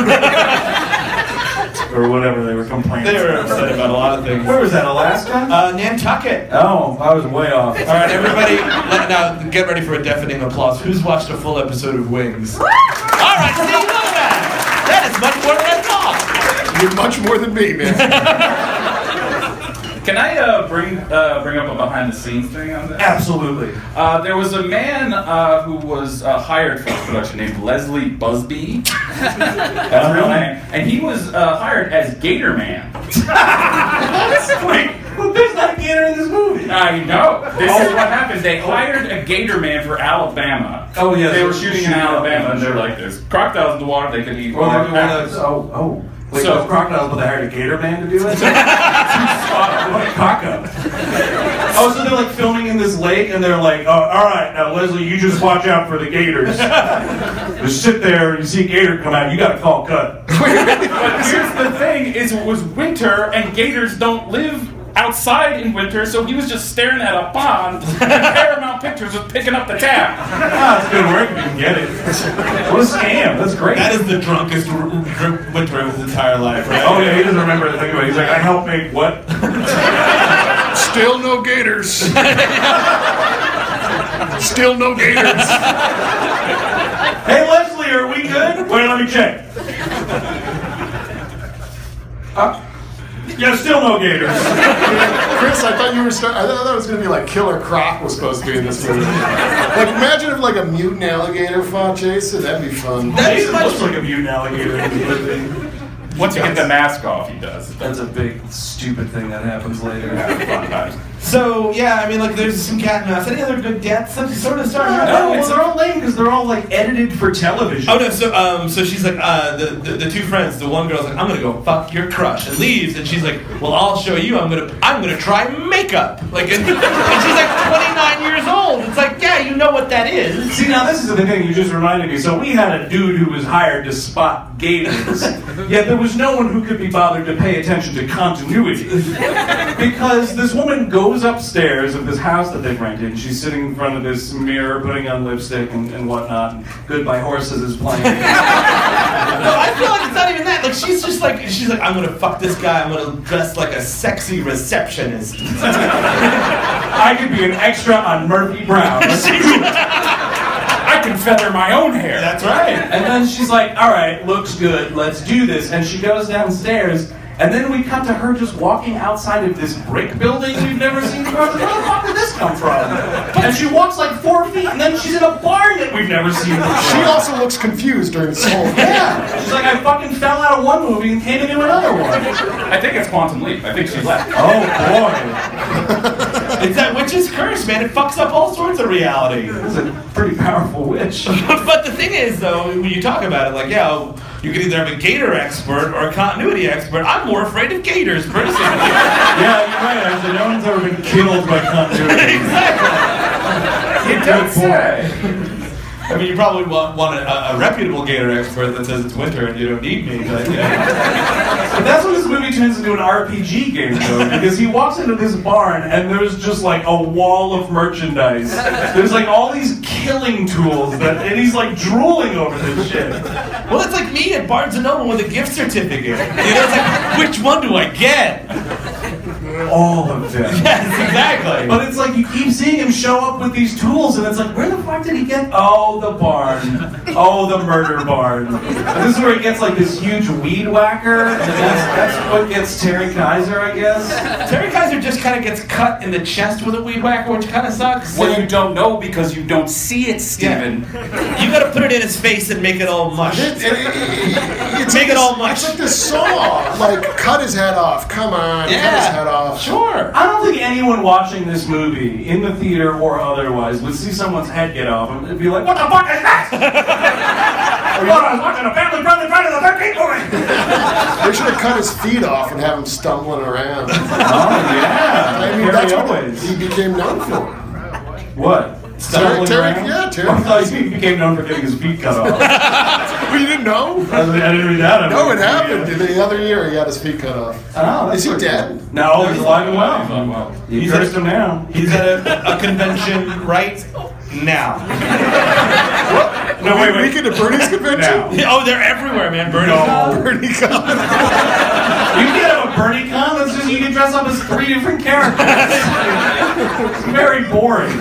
Speaker 4: Or whatever they were complaining.
Speaker 5: They were upset about a lot of things.
Speaker 4: Where was that, Alaska?
Speaker 5: Uh, Nantucket.
Speaker 4: Oh, I was way off.
Speaker 5: All right, everybody, let, now get ready for a deafening applause. Who's watched a full episode of Wings? All right, see, look at that. That is much more than I thought.
Speaker 7: You're much more than me, man.
Speaker 6: Can I uh, bring uh, bring up a behind the scenes thing on this?
Speaker 4: Absolutely.
Speaker 6: Uh, there was a man uh, who was uh, hired for this production named Leslie Busby. That's a real name. And he was uh, hired as Gator Man.
Speaker 4: Wait, well, there's not a gator in this movie.
Speaker 6: I know. This is what happened. They hired a Gator Man for Alabama.
Speaker 4: Oh, yeah,
Speaker 6: They were
Speaker 4: so-
Speaker 6: shooting in Alabama, and they're like, there's crocodiles in the water, they could eat.
Speaker 4: Well,
Speaker 6: more
Speaker 4: they wanted,
Speaker 6: apples.
Speaker 4: oh, oh. Wait,
Speaker 6: So-
Speaker 4: those crocodiles, but they hired a gator man to do it? What a cock up. Oh, so they're like filming in this lake, and they're like, oh, all right, now Leslie, you just watch out for the gators. Just sit there, and you see a gator come out, you gotta call cut.
Speaker 6: But here's the thing: is it was winter, and gators don't live outside in winter, so he was just staring at a pond, and Paramount Pictures was picking up the tab.
Speaker 4: Ah, it's good work if you can get it. What a scam, that's great.
Speaker 5: That is the drunkest r- r- winter of his entire life, right?
Speaker 4: Oh yeah, he doesn't remember the thing about it. He's like, I helped make what?
Speaker 7: Still no gators. Still no gators.
Speaker 4: Hey Leslie, are we good? Wait, let me check. Uh, yeah, still no gators.
Speaker 7: Chris, I thought you were start. I thought it was gonna be like Killer Croc was supposed to be in this movie. Like, imagine if like a mutant alligator fought Jason. That'd be fun.
Speaker 4: Jason looks like a mutant alligator.
Speaker 6: Once you get the mask off, he does.
Speaker 4: That's a big, stupid thing that happens later.
Speaker 6: Fun times.
Speaker 5: So, yeah, I mean, like, there's some cat and mouse. Any other good deaths? I'm sort of starting to
Speaker 4: No, well, they're all lame because they're all like edited for television.
Speaker 5: Oh no! So um, so she's like, uh, the, the the two friends. The one girl's like, I'm gonna go fuck your crush, and leaves. And she's like, well, I'll show you. I'm gonna I'm gonna try makeup. Like, and, and she's like twenty-nine years old. It's like, yeah, you know what that is.
Speaker 4: See, now this is the thing you just reminded me. So we had a dude who was hired to spot gators, yet there was no one who could be bothered to pay attention to continuity. Because this woman goes upstairs of this house that they've rented, and she's sitting in front of this mirror, putting on lipstick and, and whatnot, and Goodbye Horses is playing.
Speaker 5: I feel like it's not even that. Like she's just like she's like I'm gonna fuck this guy. I'm gonna dress like a sexy receptionist.
Speaker 4: I could be an extra on Murphy Brown. I can feather my own hair.
Speaker 5: That's right.
Speaker 4: And then she's like, all right, looks good, let's do this. And she goes downstairs, and then we cut to her just walking outside of this brick building we've never seen before. Where the fuck did this come from? And she walks like four feet, and then she's in a barn that we've never seen before.
Speaker 7: She also looks confused during this whole thing.
Speaker 4: Yeah. She's like, I fucking fell out of one movie and came into another one.
Speaker 6: I think it's Quantum Leap. I think she left.
Speaker 4: Oh, boy.
Speaker 5: It's that witch's curse, man. It fucks up all sorts of reality.
Speaker 4: It's a pretty powerful witch.
Speaker 5: But the thing is, though, when you talk about it, like, yeah, you could either have a gator expert or a continuity expert. I'm more afraid of gators, personally.
Speaker 4: Yeah, you're right. Actually, no one's ever been killed by continuity.
Speaker 5: Exactly.
Speaker 4: You don't say.
Speaker 5: I mean, you probably want, want a, a reputable gator expert that says it's winter and you don't need me, but, you know.
Speaker 4: But that's when this movie turns into an R P G game, though, because he walks into this barn and there's just like a wall of merchandise. There's like all these killing tools that, and he's like drooling over this shit.
Speaker 5: Well, it's like me at Barnes and Noble with a gift certificate. You know, it's like, which one do I get?
Speaker 4: All of them.
Speaker 5: Yes, exactly.
Speaker 4: But it's like you keep seeing him show up with these tools, and it's like, where the fuck did he get? Oh, the barn. Oh, the murder barn. And this is where he gets like this huge weed whacker, and that's, that's what gets Terry Kaiser, I guess.
Speaker 5: Terry Kaiser just kind of gets cut in the chest with a weed whacker, which kind of sucks.
Speaker 6: Well, you don't know because you don't see it, Steven.
Speaker 5: Yeah. You gotta put it in his face and make it all mush.
Speaker 7: It, it, it, it's
Speaker 5: Make
Speaker 7: like
Speaker 5: it all
Speaker 7: this-
Speaker 5: mush.
Speaker 7: It's like this saw. Like, cut his head off. Come on, cut his head off.
Speaker 5: Sure.
Speaker 4: I don't think anyone watching this movie, in the theater or otherwise, would see someone's head get off and be like, what the fuck is that? I thought I was watching a Family Friendly Friday the thirteenth movie.
Speaker 7: They should have cut his feet off and have him stumbling around.
Speaker 4: Oh, yeah.
Speaker 7: I mean,
Speaker 4: Terry
Speaker 7: that's what
Speaker 4: always.
Speaker 7: he became known for.
Speaker 4: What?
Speaker 7: Terry,
Speaker 4: Stumbling
Speaker 7: Terry,
Speaker 4: around?
Speaker 7: yeah, Terry.
Speaker 4: I thought he became known for getting his feet cut off.
Speaker 7: Well, you didn't know?
Speaker 4: I didn't read that.
Speaker 7: No, it happened. The other year, he had his feet cut off.
Speaker 4: Oh, that's
Speaker 7: Is he
Speaker 4: pretty
Speaker 7: dead?
Speaker 4: cool. No, he's alive and well.
Speaker 6: Well,
Speaker 4: You
Speaker 5: He's
Speaker 4: cursed
Speaker 5: at-
Speaker 4: him now.
Speaker 5: He's at a, a convention right now.
Speaker 4: No, wait, wait.
Speaker 7: Weekend at Bernie's convention?
Speaker 4: Now.
Speaker 5: Oh, they're everywhere, man. Bernie.
Speaker 4: No.
Speaker 7: Bernie Con.
Speaker 4: You can have a Bernie Con, that's just, you can dress up as three different characters. It's very boring.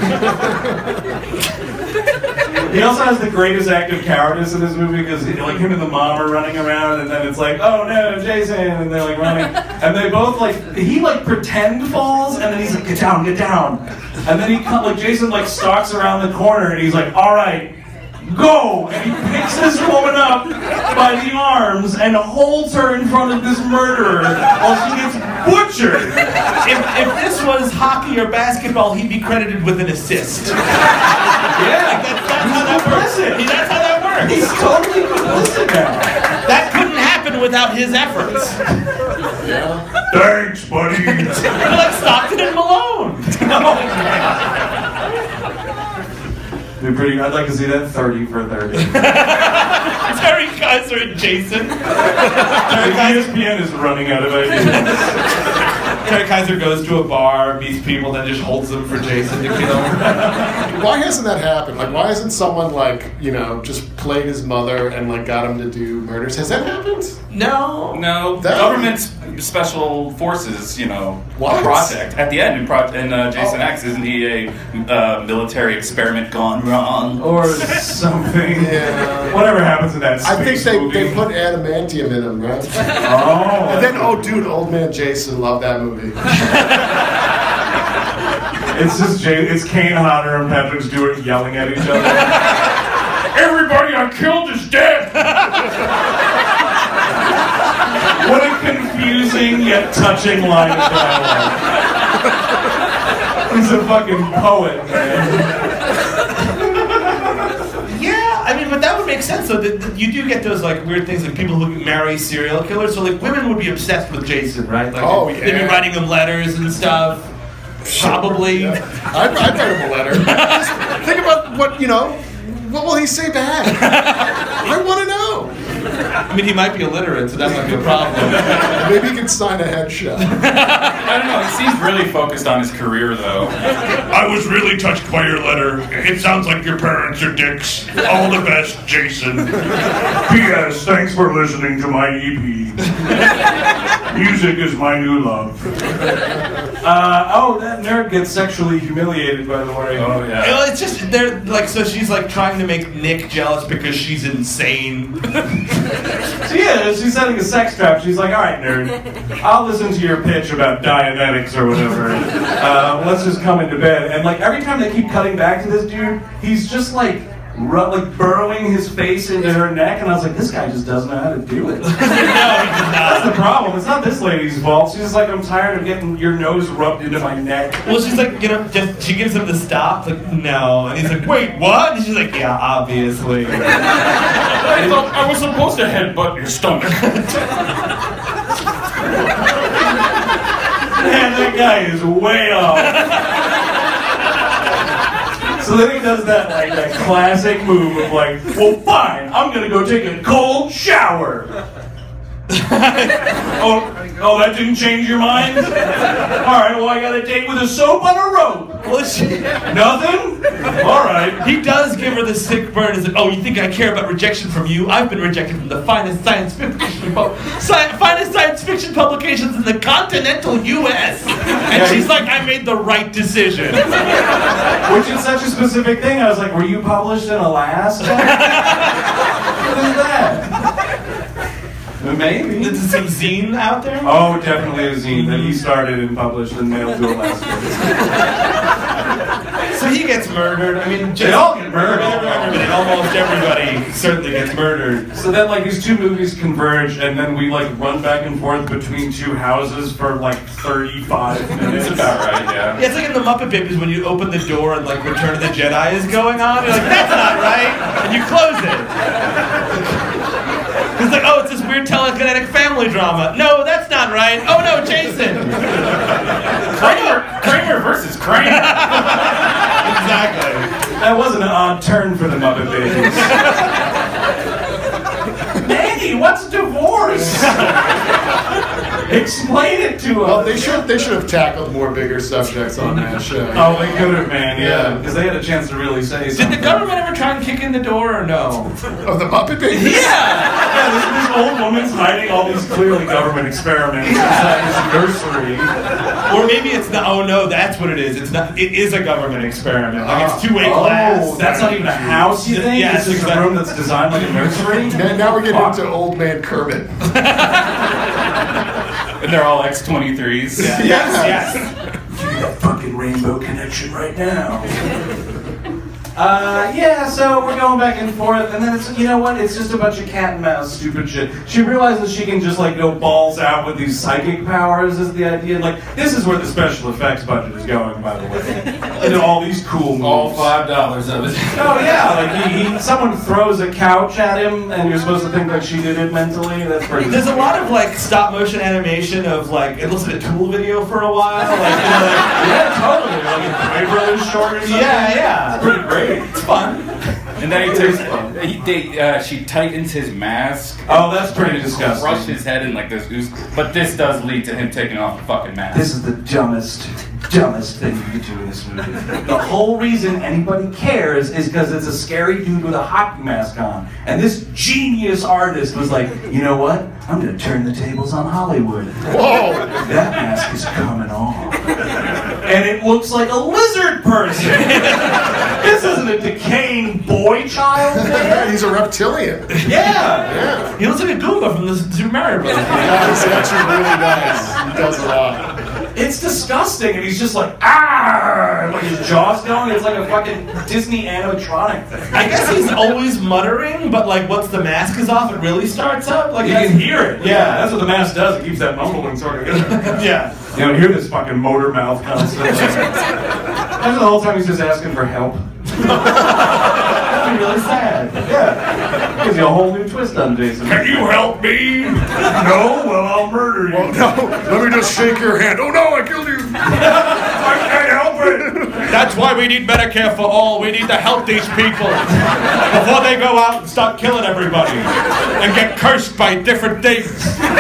Speaker 4: He also has the greatest act of cowardice in this movie because like him and the mom are running around and then it's like, oh no, Jason, and they're like running, and they both like he like pretend falls and then he's like, get down, get down, and then he co- like Jason like stalks around the corner and he's like, all right, go, and he picks this woman up by the arms and holds her in front of this murderer while she gets butchered.
Speaker 5: If, if this was hockey or basketball, he'd be credited with an assist.
Speaker 4: Yeah,
Speaker 5: That's, that's how that works.
Speaker 4: complicit.
Speaker 5: That's how that works.
Speaker 4: He's totally complicit now.
Speaker 5: That couldn't happen without his efforts.
Speaker 4: Thanks, buddy.
Speaker 5: Like Stockton and Malone.
Speaker 4: Be pretty. I'd like to see that thirty for thirty.
Speaker 5: Terry Kaiser and Jason.
Speaker 4: E S P N is running out of ideas.
Speaker 5: Terry Kaiser goes to a bar, meets people, then just holds them for Jason to kill.
Speaker 7: Why hasn't that happened? Like, why hasn't someone, like, you know, just played his mother and, like, got him to do murders? Has that happened?
Speaker 5: No.
Speaker 6: No,
Speaker 7: That-
Speaker 6: government's special forces, you know,
Speaker 7: What?
Speaker 6: project. At the end, in, Pro- in uh, Jason X, isn't he a uh, military experiment gone wrong?
Speaker 4: Or something.
Speaker 7: Yeah.
Speaker 4: Whatever happens in that space
Speaker 7: I think they,
Speaker 4: movie.
Speaker 7: they put adamantium in him, right?
Speaker 4: Oh.
Speaker 7: And then, oh, dude, old man Jason loved that movie.
Speaker 4: It's just Jay, it's Kane Hodder and Patrick Stewart yelling at each other. Everybody I killed is dead. What a confusing yet touching line of dialogue. He's a fucking poet, man.
Speaker 5: Yeah, I mean, but that would make sense. So that that you do get those like weird things, like people who marry serial killers. So like women would be obsessed with Jason, right? Like,
Speaker 7: Oh,
Speaker 5: they'd be
Speaker 7: yeah.
Speaker 5: writing him letters and stuff. Probably.
Speaker 7: I'd, I'd write him a letter. Just think about what, you know, what will he say back? I want to know.
Speaker 5: I mean, he might be illiterate, so that might be a problem.
Speaker 7: Maybe he can sign a headshot.
Speaker 6: I don't know. He seems really focused on his career, though.
Speaker 8: I was really touched by your letter. It sounds like your parents are dicks. All the best, Jason. P S. Thanks for listening to my E P. Music is my new love.
Speaker 4: Uh, oh, that nerd gets sexually humiliated, by the way.
Speaker 6: Oh, yeah.
Speaker 5: You know, it's just they're like so she's like trying to make Nick jealous because she's insane.
Speaker 4: She is. She's setting a sex trap. She's like, all right, nerd, I'll listen to your pitch about Dianetics or whatever. Uh, let's just come into bed. And like every time they keep cutting back to this dude, he's just like, ru- like burrowing his face into her neck. And I was like, this guy just doesn't know how to do it. That's the problem. It's not this lady's fault. She's just like, I'm tired of getting your nose rubbed into my neck.
Speaker 5: Well, she's like, you know, just she gives him the stop. Like, no, and he's like, wait, what? And she's like, yeah, obviously.
Speaker 6: I thought I was supposed to headbutt your stomach.
Speaker 4: Man, that guy is way off. So then he does that like that classic move of like, well, fine, I'm gonna go take a cold shower. oh, oh, that didn't change your mind? All right, well, I got a date with a soap on a rope.
Speaker 5: Well, she,
Speaker 4: Nothing? All right.
Speaker 5: he does give her the sick burn. Is like, oh, you think I care about rejection from you? I've been rejected from the finest science fiction, pu- sci- finest science fiction publications in the continental U S And she's like, I made the right decision.
Speaker 4: Which is such a specific thing. I was like, were you published in Alaska? What is that? Maybe.
Speaker 5: Is some zine out there?
Speaker 4: Oh, definitely a zine that he started and published and mailed to Alaska.
Speaker 5: So he gets murdered. I mean, just,
Speaker 4: They all get murdered.
Speaker 5: I mean, almost everybody certainly gets murdered.
Speaker 4: So then, like, these two movies converge, and then we, like, run back and forth between two houses for, like, thirty-five minutes.
Speaker 6: That's about right, yeah.
Speaker 5: Yeah, it's like in the Muppet Babies when you open the door and like Return of the Jedi is going on. You're like, that's not right, and you close it. It's like, oh, it's this weird telekinetic family drama. No, that's not right. Oh no, Jason.
Speaker 6: Kramer, Kramer versus Kramer.
Speaker 5: Exactly.
Speaker 4: That was an odd turn for the Muppet Babies. Mandy, what's divorce? Explain it to us.
Speaker 7: Well, they should they should have tackled more bigger subjects on that show.
Speaker 4: Oh, they could have, man, yeah.
Speaker 7: Yeah.
Speaker 4: Because they had a chance to really say
Speaker 5: Did
Speaker 4: something.
Speaker 5: the government ever try and kick in the door or no?
Speaker 7: Of the Muppet Babies?
Speaker 4: Yeah, this, this old woman's hiding all these clearly government experiments inside this nursery.
Speaker 5: Or maybe it's not. Oh no, that's what it is. It's not. It is a government experiment. Like it's two-way
Speaker 4: Oh,
Speaker 5: glass.
Speaker 4: that's not even a house, you think?
Speaker 5: Yes,
Speaker 4: It's just
Speaker 5: exactly.
Speaker 4: a room that's designed like a nursery?
Speaker 7: Now, now we're getting
Speaker 4: Fuck.
Speaker 7: into old man Kermit.
Speaker 6: And they're all X twenty-threes.
Speaker 5: Yes. Yes.
Speaker 4: Fucking Rainbow Connection right now. Uh, yeah, so we're going back and forth, and then it's, you know what, it's just a bunch of cat and mouse stupid shit. She realizes she can just, like, go balls out with these psychic powers is the idea. Like, this is where the special effects budget is going, by the way. Into all these cool moves.
Speaker 6: All five dollars of it.
Speaker 4: Oh, yeah, like, he, he, someone throws a couch at him, and you're supposed to think that she did it mentally. That's pretty
Speaker 5: There's a lot of like stop motion animation of like it looks like a Tool video for a while. Like, you know, like
Speaker 4: Yeah, totally. Like, a Brothers short or something.
Speaker 5: yeah, yeah.
Speaker 4: It's pretty great.
Speaker 5: It's fun.
Speaker 6: And then he takes, he, they, uh, she tightens his mask.
Speaker 4: Oh, that's pretty
Speaker 6: Crush
Speaker 4: disgusting.
Speaker 6: his head in like this ooze. But this does lead to him taking off the fucking mask.
Speaker 4: This is the dumbest, dumbest thing you could do in this movie. The whole reason anybody cares is because it's a scary dude with a hockey mask on. And this genius artist was like, you know what? I'm going to turn the tables on Hollywood.
Speaker 7: Whoa!
Speaker 4: That mask is coming off. And it looks like a lizard person. This isn't a decaying boy child, man.
Speaker 7: He's a reptilian.
Speaker 4: Yeah.
Speaker 7: Yeah.
Speaker 5: He looks like a Goomba from the Super Mario Bros.
Speaker 7: He's actually really nice. He does a lot.
Speaker 4: It's disgusting, and he's just like, ah, like his jaw's going. It's like a fucking Disney animatronic thing.
Speaker 5: I guess he's always muttering, but like once the mask is off, it really starts up. Like
Speaker 4: You
Speaker 5: that's-
Speaker 4: can hear it. Yeah, that's what the mask does. It keeps that mumbling sort of in there.
Speaker 5: Yeah.
Speaker 4: You don't hear this fucking motor mouth constantly. Imagine the whole time he's just asking for help.
Speaker 5: That'd be really sad.
Speaker 4: Yeah. Gives you a whole new twist on Jason.
Speaker 8: Can you help me? No? Well, I'll murder you.
Speaker 7: Oh no! Let me just shake your hand. Oh no! I killed you.
Speaker 8: I can't help it.
Speaker 5: That's why we need Medicare for all. We need to help these people before they go out and start killing everybody and get cursed by different things.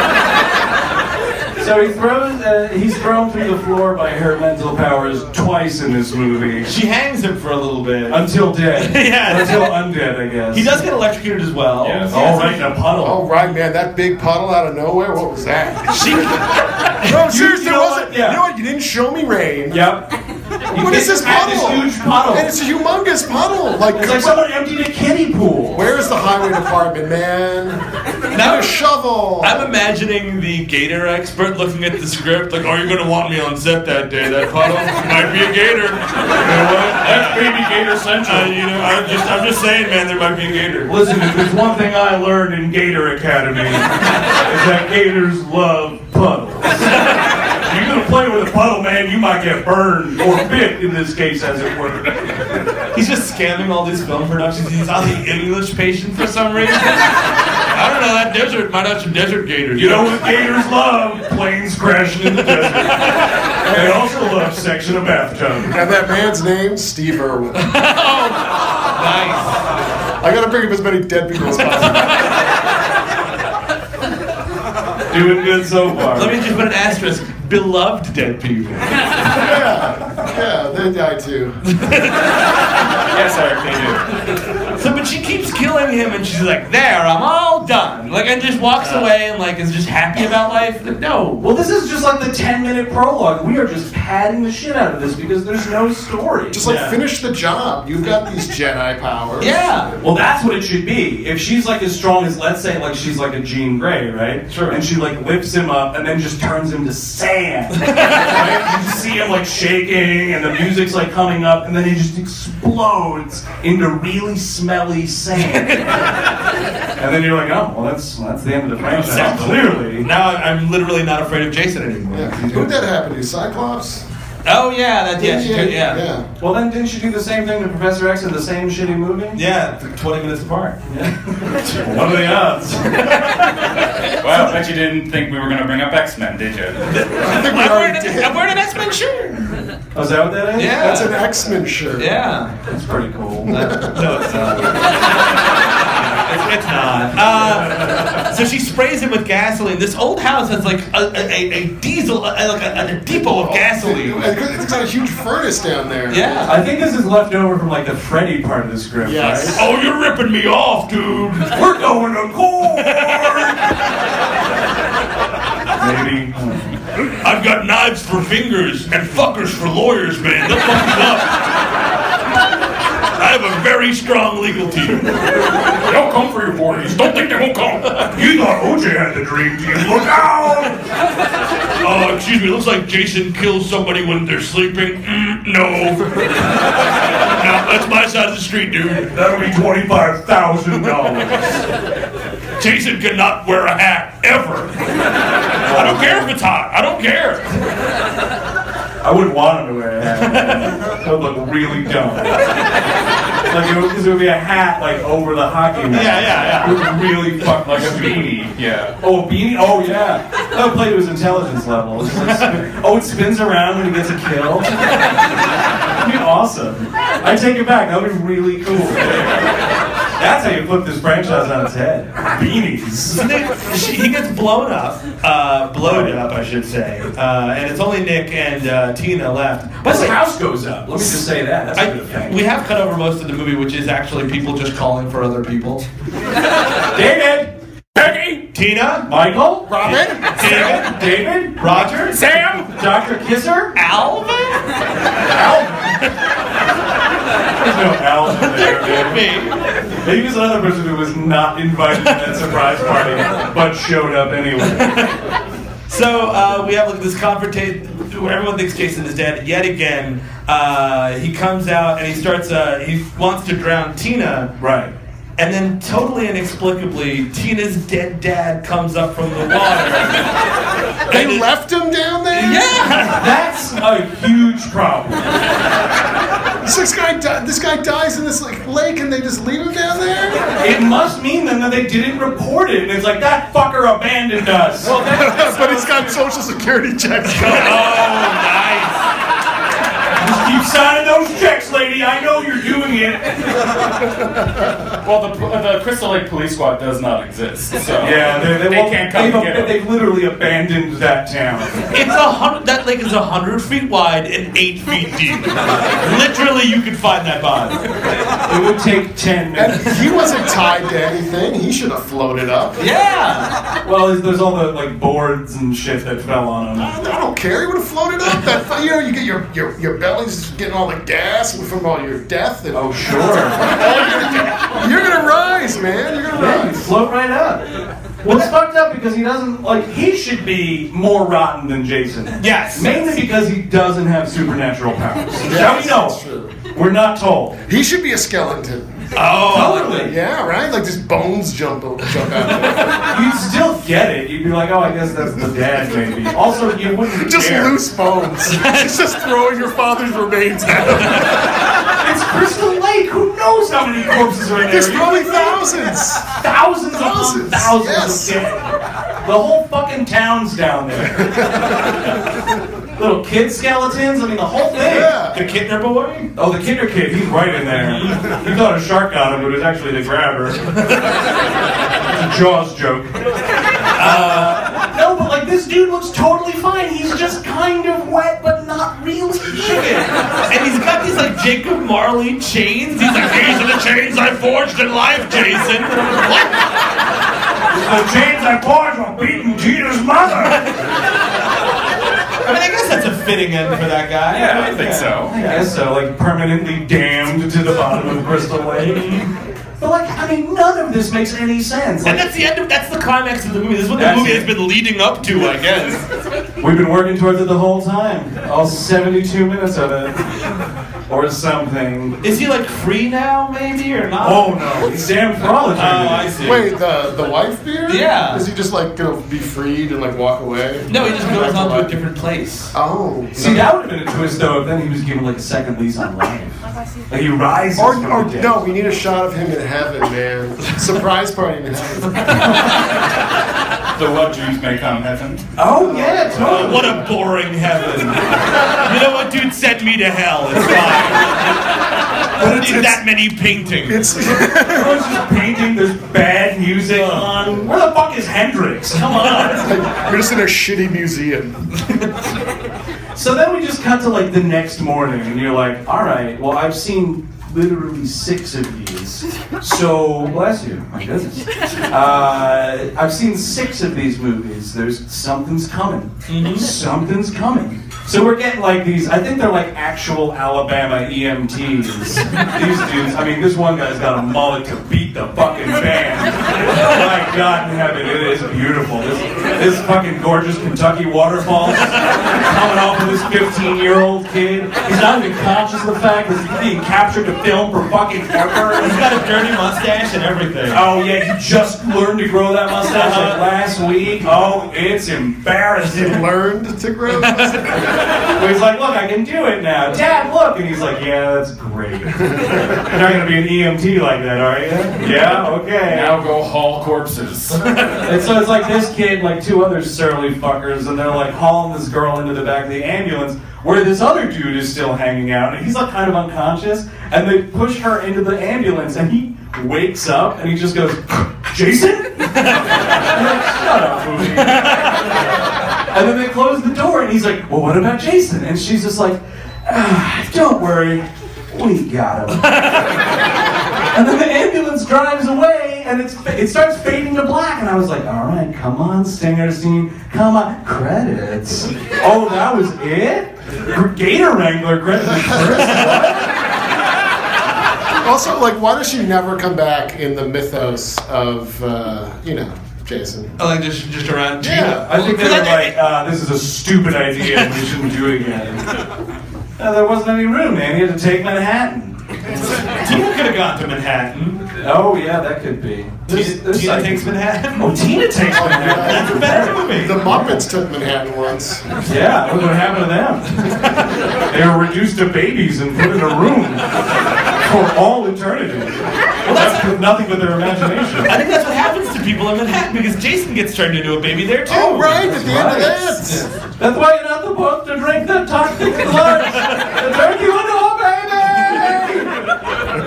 Speaker 4: So he throws, uh, he's thrown through the floor by her mental powers twice in this movie.
Speaker 5: She hangs him for a little bit.
Speaker 4: Until dead.
Speaker 5: Yeah.
Speaker 4: Until undead, I guess.
Speaker 5: He does get electrocuted as well.
Speaker 6: Yes.
Speaker 4: All right in a puddle.
Speaker 7: Oh, right, man. That big puddle out of nowhere, what was that?
Speaker 5: She,
Speaker 7: No, seriously,
Speaker 4: you
Speaker 7: it
Speaker 4: know
Speaker 7: wasn't.
Speaker 4: what? Yeah.
Speaker 7: You know what? You didn't show me rain.
Speaker 4: Yep.
Speaker 7: What is this
Speaker 4: At
Speaker 7: puddle?
Speaker 4: This huge puddle.
Speaker 7: And it's a humongous puddle. Like,
Speaker 4: It's like someone emptied a kiddie pool.
Speaker 7: where's the highway department, man?
Speaker 5: Now-
Speaker 7: Not a shovel.
Speaker 5: I'm imagining the gator expert looking at the script like, are you going to want me on set that day? That puddle might be a gator. You know what?
Speaker 4: That's baby gator central.
Speaker 5: Uh, you know, I'm just, I'm just saying, man, there might be a gator.
Speaker 4: Listen, if there's one thing I learned in Gator Academy, is that gators love puddles. If you're gonna play with a puddle, man, you might get burned or bit in this case, as it were.
Speaker 5: He's just scamming all these film productions. He's on the English patient for some reason. I don't know, that desert might have some desert gators.
Speaker 4: You know what gators love? Planes crashing in the desert. And they also love sex in a bathtub.
Speaker 7: And that man's name, Steve Irwin.
Speaker 5: Nice.
Speaker 7: I gotta bring up as many dead people as possible.
Speaker 4: Doing good so far.
Speaker 5: Let me just put an asterisk. Beloved dead people.
Speaker 7: Yeah, yeah, they die too.
Speaker 6: Yes, Eric, they do.
Speaker 5: So, but she keeps killing him, and she's like, "There, I'm all done." Like, and just walks away and like is just happy about life. Like, no.
Speaker 4: Well, this is just like the ten minute prologue. We are just padding the shit out of this because there's no story.
Speaker 7: Just like
Speaker 4: Yeah.
Speaker 7: finish the job. You've got these Jedi powers.
Speaker 5: Yeah.
Speaker 4: Well, that's what it should be. If she's like as strong as, let's say, like she's like a Jean Grey, right?
Speaker 5: Sure.
Speaker 4: And she like lifts him up and then just turns him to sand. Right? You just see him like shaking and the music's like coming up and then he just explodes into really smelly sand. And then you're like, oh, well, that's that's the end of the franchise.
Speaker 5: Sounds-
Speaker 4: Clearly.
Speaker 5: Now I'm literally not afraid of Jason anymore.
Speaker 7: Yeah. Who'd that happen to? Cyclops?
Speaker 5: Oh yeah, that yeah, she could- yeah.
Speaker 7: yeah.
Speaker 4: Well, then didn't she do the same thing to Professor X in the same shitty movie?
Speaker 5: Yeah, twenty minutes apart.
Speaker 4: What are the odds?
Speaker 6: Well, I bet you didn't think we were going to bring up X-Men, did you?
Speaker 7: I think we
Speaker 5: I'm wearing,
Speaker 7: already
Speaker 5: an,
Speaker 7: did.
Speaker 5: I'm wearing an X-Men shirt.
Speaker 4: Oh, is that what that is?
Speaker 5: Yeah.
Speaker 7: That's an X-Men shirt.
Speaker 5: Yeah.
Speaker 4: That's pretty cool.
Speaker 5: No, it's not. It's, it's not. Uh, so she sprays him with gasoline. This old house has like a, a, a diesel, a, like a, a depot of gasoline.
Speaker 7: It's got a huge furnace down there.
Speaker 5: Yeah.
Speaker 4: I think this is left over from like the Freddy part of the script,
Speaker 7: Yes.
Speaker 4: right?
Speaker 5: Oh, you're ripping me off, dude.
Speaker 4: We're going to court! Maybe.
Speaker 5: I've got knives for fingers and fuckers for lawyers, man. They'll fuck you up. I have a very strong legal team.
Speaker 8: They'll come for your forties. Don't think they won't come. You thought O J had the dream team. Look out!
Speaker 5: Oh, excuse me. Looks like Jason kills somebody when they're sleeping. Mm, no. No, that's my side of the street, dude.
Speaker 8: That'll be twenty-five thousand dollars.
Speaker 5: Jason cannot wear a hat, ever. I don't care if it's hot. I don't care.
Speaker 4: I wouldn't want him to wear a hat. That would look really dumb. Like, it would, 'cause it would be a hat, like, over the hockey mask.
Speaker 5: Yeah, yeah,
Speaker 4: It would really fuck
Speaker 6: Like a beanie, yeah.
Speaker 4: Oh, a beanie? Oh, yeah. That would play to his intelligence level. It's like spin- oh, it spins around when he gets a kill. That'd be awesome. I take it back. That would be really cool. That's how you flip this franchise on its head. Beanies.
Speaker 5: Nick, she, he gets blown up, uh, blowed up, I should say, uh, and it's only Nick and uh, Tina left.
Speaker 4: But his house goes up. Let me just say that. That's a good
Speaker 5: I,
Speaker 4: thing.
Speaker 5: we have cut over most of the movie, which is actually people just calling for other people.
Speaker 4: David!
Speaker 5: Peggy, Tina,
Speaker 4: Michael?
Speaker 7: Robin?
Speaker 5: David,
Speaker 4: David?
Speaker 5: Roger, Sam,
Speaker 4: Doctor Kisser?
Speaker 5: Alvin.
Speaker 4: There's no Alvin there,
Speaker 5: Could
Speaker 4: man.
Speaker 5: be.
Speaker 4: Maybe he's another person who was not invited to that surprise party, but showed up anyway.
Speaker 5: So uh, we have like this confrontation. Everyone thinks Jason is dead yet again. Uh, he comes out and he starts. Uh, he wants to drown Tina.
Speaker 4: Right.
Speaker 5: And then, totally inexplicably, Tina's dead dad comes up from the water.
Speaker 7: They
Speaker 5: And it-
Speaker 7: left him down there?
Speaker 5: Yeah.
Speaker 4: That's a huge problem.
Speaker 7: This, this guy di- this guy dies in this like lake and they just leave him down there?
Speaker 4: It must mean then that they didn't report it. And it's like, that fucker abandoned us. Well,
Speaker 7: But he's got social security checks.
Speaker 5: Oh, nice.
Speaker 4: just keep Keep signing those checks, lady. I know you're doing it.
Speaker 6: Well, the, the Crystal Lake Police Squad does not exist, so
Speaker 4: Yeah, they, they,
Speaker 6: they
Speaker 4: won't-
Speaker 6: can't come
Speaker 4: they've,
Speaker 6: and get them.
Speaker 4: they've literally abandoned that town.
Speaker 5: It's a hundred. That lake is a hundred feet wide and eight feet deep. Literally, you could find that body.
Speaker 4: It would take ten minutes.
Speaker 7: And he wasn't tied to anything. He should have floated up.
Speaker 5: Yeah.
Speaker 4: Well, there's, there's all the like boards and shit that fell on him.
Speaker 7: I don't care. He would have floated up. That you know, you get your your your belly's getting all the gas from all your death. And
Speaker 4: Oh, sure.
Speaker 7: you're gonna rise, man. You're gonna
Speaker 4: Yeah, you
Speaker 7: rise.
Speaker 4: float right up. Well, it's fucked up because he doesn't, like, he should be more rotten than Jason.
Speaker 5: Yes.
Speaker 4: Mainly because he doesn't have supernatural powers.
Speaker 7: Yes,
Speaker 4: Now we know.
Speaker 7: that's true.
Speaker 4: We're not told.
Speaker 7: He should be a skeleton.
Speaker 5: Oh.
Speaker 4: Totally.
Speaker 7: Yeah, right. Like just bones jump jump out.
Speaker 4: You'd still get it. You'd be like, oh, I guess that's the dad, maybe. Also, you wouldn't
Speaker 7: Just
Speaker 4: care.
Speaker 7: loose bones. It's just throwing your father's remains at him.
Speaker 4: It's Crystal Lake. Who knows how many corpses are in there?
Speaker 7: There's probably thousands.
Speaker 4: Thousands upon
Speaker 7: Thousands,
Speaker 4: thousands
Speaker 7: yes.
Speaker 4: of dead. The whole fucking town's down there. Little kid skeletons. I mean, the whole thing.
Speaker 7: Yeah.
Speaker 5: The Kittner boy.
Speaker 4: Oh, the Kinder Kid, he's right in there. He thought a shark got him, but it was actually the grabber. It's a Jaws joke. Uh, no, but like this dude looks totally fine. He's just kind of wet, but not really chicken.
Speaker 5: And he's got these like Jacob Marley chains. He's like, these are the chains I forged in life, Jason. What?
Speaker 4: The chains I forged while beating Tina's mother.
Speaker 5: I mean, I guess that's a fitting end for that guy.
Speaker 6: Yeah, I think so.
Speaker 4: I guess so, like permanently damned to the bottom of Crystal Lake. But like, I mean, none of this makes any sense.
Speaker 5: And
Speaker 4: Like,
Speaker 5: that's the end of, that's the climax of the movie. This is what the
Speaker 4: That's
Speaker 5: movie
Speaker 4: it.
Speaker 5: has been leading up to, I guess.
Speaker 4: we've been working towards it the whole time. All seventy-two minutes of it. Or something.
Speaker 5: Is he like free now, maybe, or not?
Speaker 4: Oh no, he's damned for all
Speaker 5: Oh,
Speaker 4: eternity.
Speaker 5: I see.
Speaker 7: Wait, the the wife beard?
Speaker 5: Yeah.
Speaker 7: Is he just like gonna be freed and like walk away?
Speaker 5: No, he just goes
Speaker 7: Back to
Speaker 5: on to a
Speaker 7: life?
Speaker 5: different place.
Speaker 7: Oh.
Speaker 4: See, that would have been a twist though if then he was given like a second lease on life. Like he rises
Speaker 7: Or,
Speaker 4: from
Speaker 7: or
Speaker 4: the dead.
Speaker 7: no, we need a shot of him in heaven, man. Surprise party in heaven.
Speaker 6: The what Jews may come heaven.
Speaker 4: Oh yeah, totally.
Speaker 5: Oh, what a boring heaven. You know what, dude? Send me to hell. It's fine. I don't need that many paintings.
Speaker 7: It's
Speaker 4: Everyone's just painting. There's bad music on. Where the fuck is Hendrix? Come on.
Speaker 7: we're just in a shitty museum.
Speaker 4: So then we just cut to like the next morning, and you're like, all right, well, I've seen literally six of these. So, bless you, my goodness. Uh, I've seen six of these movies. There's something's coming. Something's coming. So we're getting like these, I think they're like actual Alabama E M Ts. These dudes, I mean, this one guy's got a mullet to beat the fucking band. My God in heaven, it is beautiful. This, this fucking gorgeous Kentucky waterfall coming off of this fifteen-year-old kid. He's not even conscious of the fact that he's being captured to film for fucking ever.
Speaker 5: He's got a dirty mustache and everything.
Speaker 4: Oh yeah, he just learned to grow that mustache like last week. Oh, it's embarrassing.
Speaker 7: He learned to grow.
Speaker 4: But he's like, look, I can do it now. Dad, look. And he's like, yeah, that's great. You're not going to be an E M T like that, are you? Yeah, okay.
Speaker 6: Now go haul corpses.
Speaker 4: And so it's like this kid, like two other surly fuckers, and they're like hauling this girl into the back of the ambulance where this other dude is still hanging out. And he's like kind of unconscious. And they push her into the ambulance, and he wakes up, and he just goes, Jason? I'm like, shut up, movie. And then they close the door, and he's like, well, what about Jason? And she's just like, ah, don't worry, we got him. And then the ambulance drives away, and it's it starts fading to black, and I was like, all right, come on, stinger scene, come on, credits. Oh, that was it? Gator Wrangler credits first? What?
Speaker 7: Also, like, why does she never come back in the mythos of, uh, you know, Jason?
Speaker 5: Oh, like just just around.
Speaker 7: Yeah.
Speaker 4: I think they were like, uh, this is a stupid idea, and we shouldn't do it again. Uh, there wasn't any room, man. He had to take Manhattan.
Speaker 5: Tina could have gone to Manhattan.
Speaker 4: Oh, yeah, that could be.
Speaker 5: Tina,
Speaker 4: There's
Speaker 5: Tina
Speaker 4: like-
Speaker 5: takes Manhattan.
Speaker 4: Oh, Tina takes Manhattan.
Speaker 5: That's a better movie.
Speaker 7: The Muppets took Manhattan once.
Speaker 4: Yeah, look what happened to them. They were reduced to babies and put in a room for all eternity. Well, that's with nothing but their imagination.
Speaker 5: I think that's what happens to people in Manhattan because Jason gets turned into a baby there too.
Speaker 7: Oh, right, at the end
Speaker 4: Right.
Speaker 7: of that.
Speaker 4: That's why you're not supposed to drink the toxic blood. It turns you into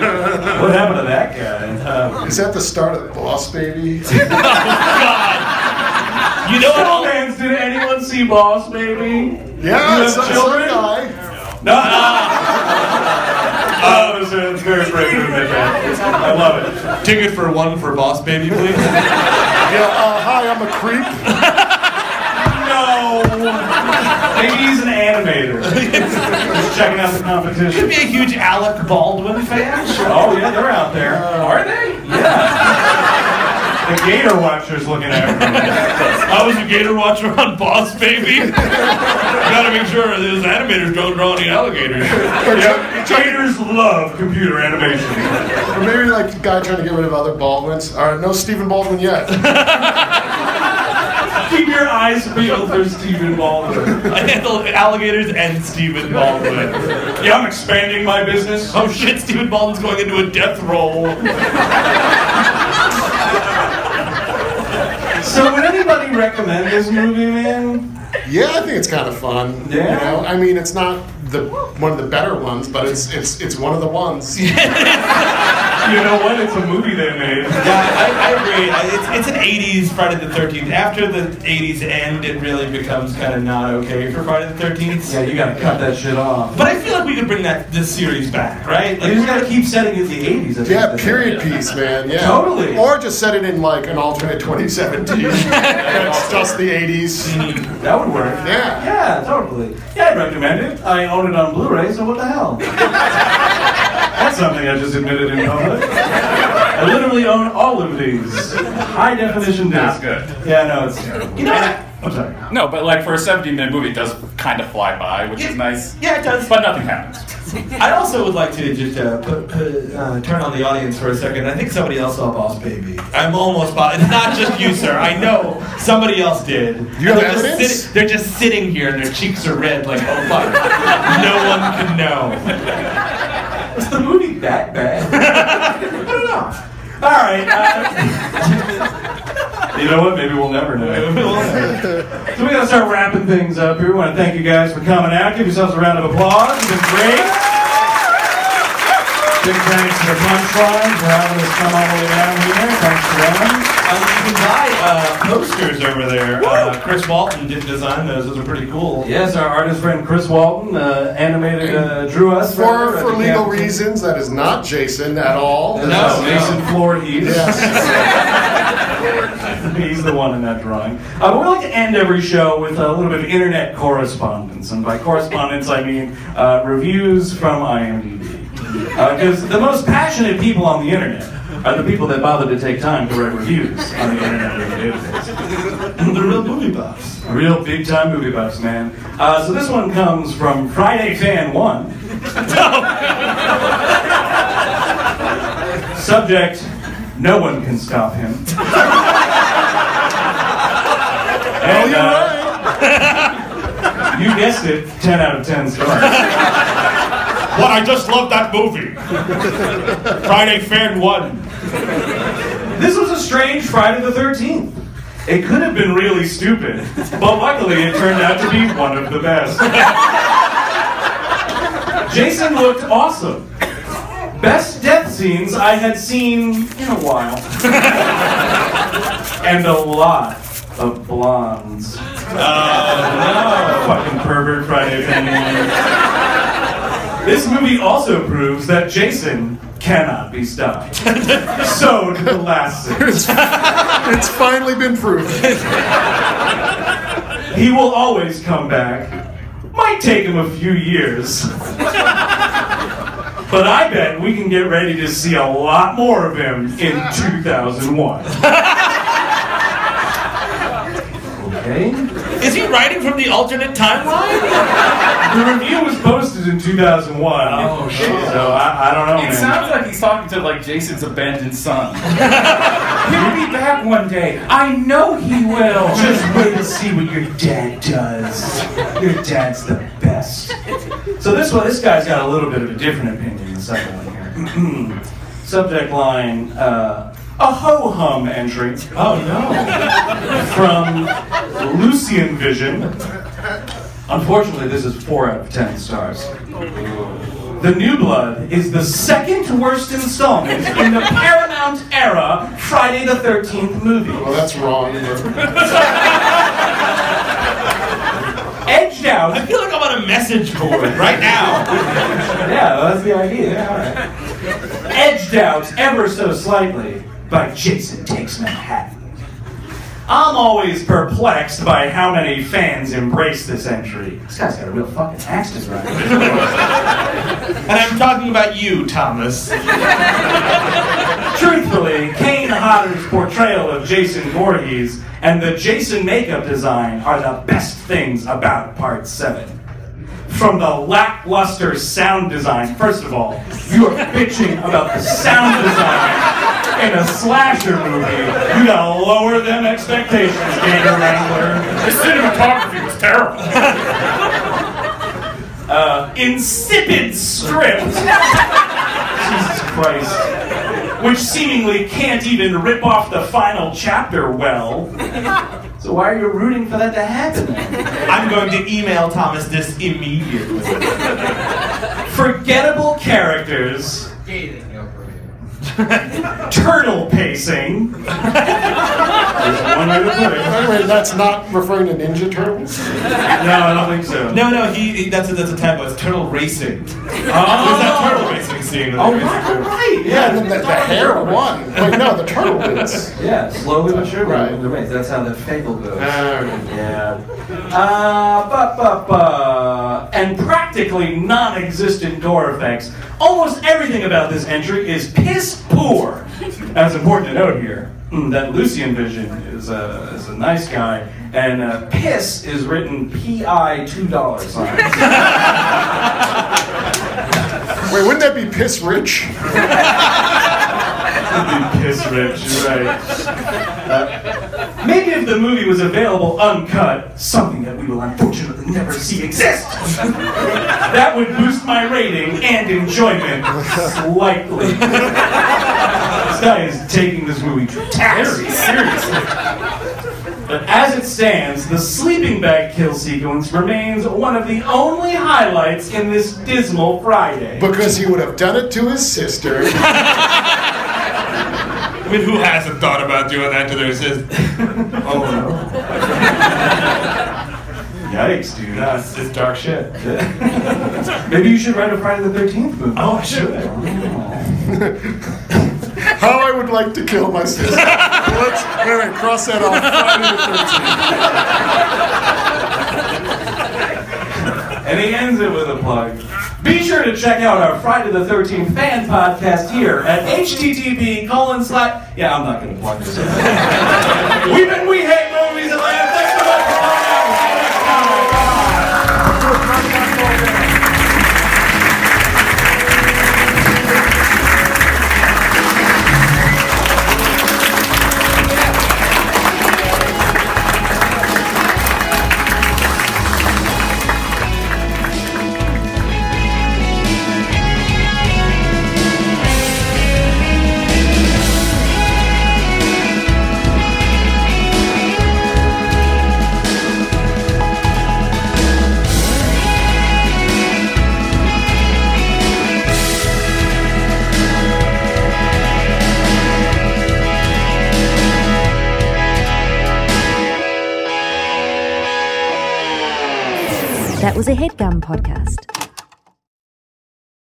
Speaker 4: What happened to that guy? Uh,
Speaker 7: Is that the start of Boss Baby?
Speaker 5: You know what? all-
Speaker 4: Fans, did anyone see Boss Baby?
Speaker 7: Yeah,
Speaker 4: You
Speaker 7: it's
Speaker 4: have
Speaker 7: some
Speaker 4: children?
Speaker 7: guy.
Speaker 4: No. Oh, it's, it's very brave to admit that. I love it.
Speaker 5: Ticket for one for Boss Baby, please.
Speaker 7: Yeah, uh, hi, I'm a creep.
Speaker 4: No. Maybe he's an animator. Just checking out the
Speaker 5: Could
Speaker 4: competition.
Speaker 5: be a huge Alec Baldwin fan.
Speaker 4: Oh yeah, they're out there. Are they? Yeah. The Gator Watcher's looking after them.
Speaker 5: I was a Gator Watcher on Boss Baby. Gotta make sure those animators don't draw any alligators.
Speaker 4: Yeah, Gators love computer animation.
Speaker 7: Or maybe like the guy trying to get rid of other Baldwins. All right, no Stephen Baldwin yet.
Speaker 4: Keep your eyes peeled for Stephen Baldwin.
Speaker 5: I handle alligators and Stephen Baldwin.
Speaker 4: Yeah, I'm expanding my business.
Speaker 5: Oh shit, Stephen Baldwin's going into a death roll.
Speaker 4: So would anybody recommend this movie, man?
Speaker 7: Yeah, I think it's kind of fun.
Speaker 4: Yeah?
Speaker 7: You know, I mean, it's not the one of the better ones, but it's it's it's one of the ones.
Speaker 4: You know what? It's a movie they made.
Speaker 5: Yeah, I, I agree. I- It's, it's an eighties Friday the thirteenth. After the eighties end, it really becomes kind of not okay for Friday the thirteenth.
Speaker 4: Yeah, you gotta cut that shit off.
Speaker 5: But I feel like we could bring that this series back, right?
Speaker 4: You just gotta keep setting it in the eighties. I think
Speaker 7: Yeah,
Speaker 4: that's
Speaker 7: period
Speaker 4: it.
Speaker 7: piece, man. Yeah,
Speaker 4: Totally.
Speaker 7: Or just set it in like an alternate twenty seventeen. It's just the eighties.
Speaker 4: That would work.
Speaker 7: Yeah.
Speaker 4: Yeah, totally. Yeah, I'd recommend it. I own it on Blu-ray, so what the hell? That's something I just admitted in public. I literally own all of these. High definition disc.
Speaker 6: That's good.
Speaker 4: Yeah, no, it's.
Speaker 5: You know what?
Speaker 4: I'm sorry.
Speaker 6: No, but like for a seventeen minute movie, it does kind of fly by, which is nice.
Speaker 5: Yeah, it does.
Speaker 6: But nothing happens.
Speaker 5: I also would like to just uh, put, put, uh, turn on the audience for a second. I think somebody else saw Boss Baby. I'm almost positive. It's not just you, sir. I know somebody else did.
Speaker 7: You have
Speaker 5: they're just
Speaker 7: evidence?
Speaker 5: sit- they're just sitting here and their cheeks are red like, oh fuck. No one can know.
Speaker 4: Is the movie that bad? I don't know. All right. Uh, you know what? Maybe we'll never know. So we gotta start wrapping things up here. We want to thank you guys for coming out. Give yourselves a round of applause. It's been great. Big thanks to the Punchline for having us come all the way down here. Thanks to them.
Speaker 5: Um, you can buy uh, posters over there. Uh, Chris Walton did design those. Those are pretty cool.
Speaker 4: Yes, our artist friend Chris Walton uh, animated, uh, drew us
Speaker 7: For
Speaker 4: at
Speaker 7: for
Speaker 4: the
Speaker 7: legal
Speaker 4: campus.
Speaker 7: reasons, that is not Jason at all.
Speaker 4: No,
Speaker 5: No,
Speaker 4: Mason Voorhees.
Speaker 7: Yes.
Speaker 4: He's the one in that drawing. Uh, but we like to end every show with a little bit of internet correspondence. And by correspondence, I mean uh, reviews from IMDb. Because the most passionate people on the internet are the people that bother to take time to write reviews on the internet every day.
Speaker 5: The real movie buffs.
Speaker 4: Real big time movie buffs, man. Uh, so this one comes from Friday Fan One. Subject: no one can stop him. And, uh, you guessed it, ten out of ten stars.
Speaker 8: What? I just love that movie. Friday Fan One.
Speaker 4: This was a strange Friday the thirteenth. It could have been really stupid, but luckily it turned out to be one of the best. Jason looked awesome. Best death scenes I had seen in a while. And a lot of blondes. Oh, no. Fucking pervert Friday Fan One. This movie also proves that Jason cannot be stopped. So did the last six.
Speaker 7: It's finally been proven.
Speaker 4: He will always come back. Might take him a few years. But I bet we can get ready to see a lot more of him in two thousand one. Okay.
Speaker 5: Is he writing from the alternate timeline?
Speaker 4: The review was posted in two thousand one.
Speaker 6: Oh, shit.
Speaker 4: So I, I don't know,
Speaker 6: It
Speaker 4: man.
Speaker 6: sounds like he's talking to like Jason's abandoned son. He'll be back one day. I know he will.
Speaker 4: Just wait to see what your dad does. Your dad's the best. So this one, this guy's got a little bit of a different opinion than the second one here. Subject line, uh, a ho-hum entry.
Speaker 5: Oh no.
Speaker 4: From Lucian Vision. Unfortunately, this is four out of ten stars. The New Blood is the second worst installment in the Paramount era Friday the thirteenth movie.
Speaker 7: Well, that's wrong.
Speaker 4: Edged out.
Speaker 5: I feel like I'm on a message board right now.
Speaker 4: Yeah, that's the idea. Yeah, all right. Edged out ever so slightly by Jason Takes Manhattan. I'm always perplexed by how many fans embrace this entry. This guy's got a real fucking axe to grind.
Speaker 5: And I'm talking about you, Thomas.
Speaker 4: Truthfully, Kane Hodder's portrayal of Jason Voorhees and the Jason makeup design are the best things about Part seven. From the lackluster sound design, first of all, you are bitching about the sound design in a slasher movie. You gotta lower them expectations, Gator Wrangler.
Speaker 8: The cinematography was terrible.
Speaker 4: Uh, insipid script. Jesus Christ. Which seemingly can't even rip off the final chapter well. So why are you rooting for that to happen then?
Speaker 5: I'm going to email Thomas this immediately.
Speaker 4: Forgettable characters. Turtle pacing. There's one way to put it.
Speaker 7: Anyway, that's not referring to Ninja Turtles?
Speaker 4: No, I don't think so.
Speaker 5: No, no, he, he that's a, that's a typo. It's turtle racing.
Speaker 4: Oh,
Speaker 5: There's that turtle racing scene.
Speaker 4: oh right, right.
Speaker 7: Yeah, and then the, the hair won. Wait, no, the turtle wins.
Speaker 4: Yeah, slowly but surely.
Speaker 7: Right.
Speaker 4: Right. That's how the fable goes.
Speaker 7: Uh,
Speaker 4: Yeah. Uh, ba, ba, ba. And practically non-existent door effects. Almost everything about this entry is piss poor. That's important to note here. Mm, that Lucian Vision is a, is a nice guy, and uh, piss is written P I two dollar signs.
Speaker 7: Wait, wouldn't that be Piss Rich?
Speaker 4: Piss rich, right. Uh, maybe if the movie was available uncut, something that we will unfortunately never see exist, that would boost my rating and enjoyment slightly. This guy is taking this movie to task. Very seriously. But as it stands, the sleeping bag kill sequence remains one of the only highlights in this dismal Friday.
Speaker 7: Because he would have done it to his sister.
Speaker 8: I mean, who hasn't thought about doing that to their sister?
Speaker 4: Oh no. Yikes, dude. That's it's dark shit. Maybe you should write a Friday the thirteenth movie.
Speaker 5: Oh, I should.
Speaker 7: How I would like to kill my sister. Let's wait, wait, cross that off. Friday the thirteenth.
Speaker 4: And he ends it with a plug. Be sure to check out our Friday the thirteenth fan podcast here at H T T P colon slash. Yeah, I'm not going to plug this. We've been We Hate Movies Atlanta. Thanks so much for coming out. See you next time.
Speaker 9: That was a HeadGum podcast.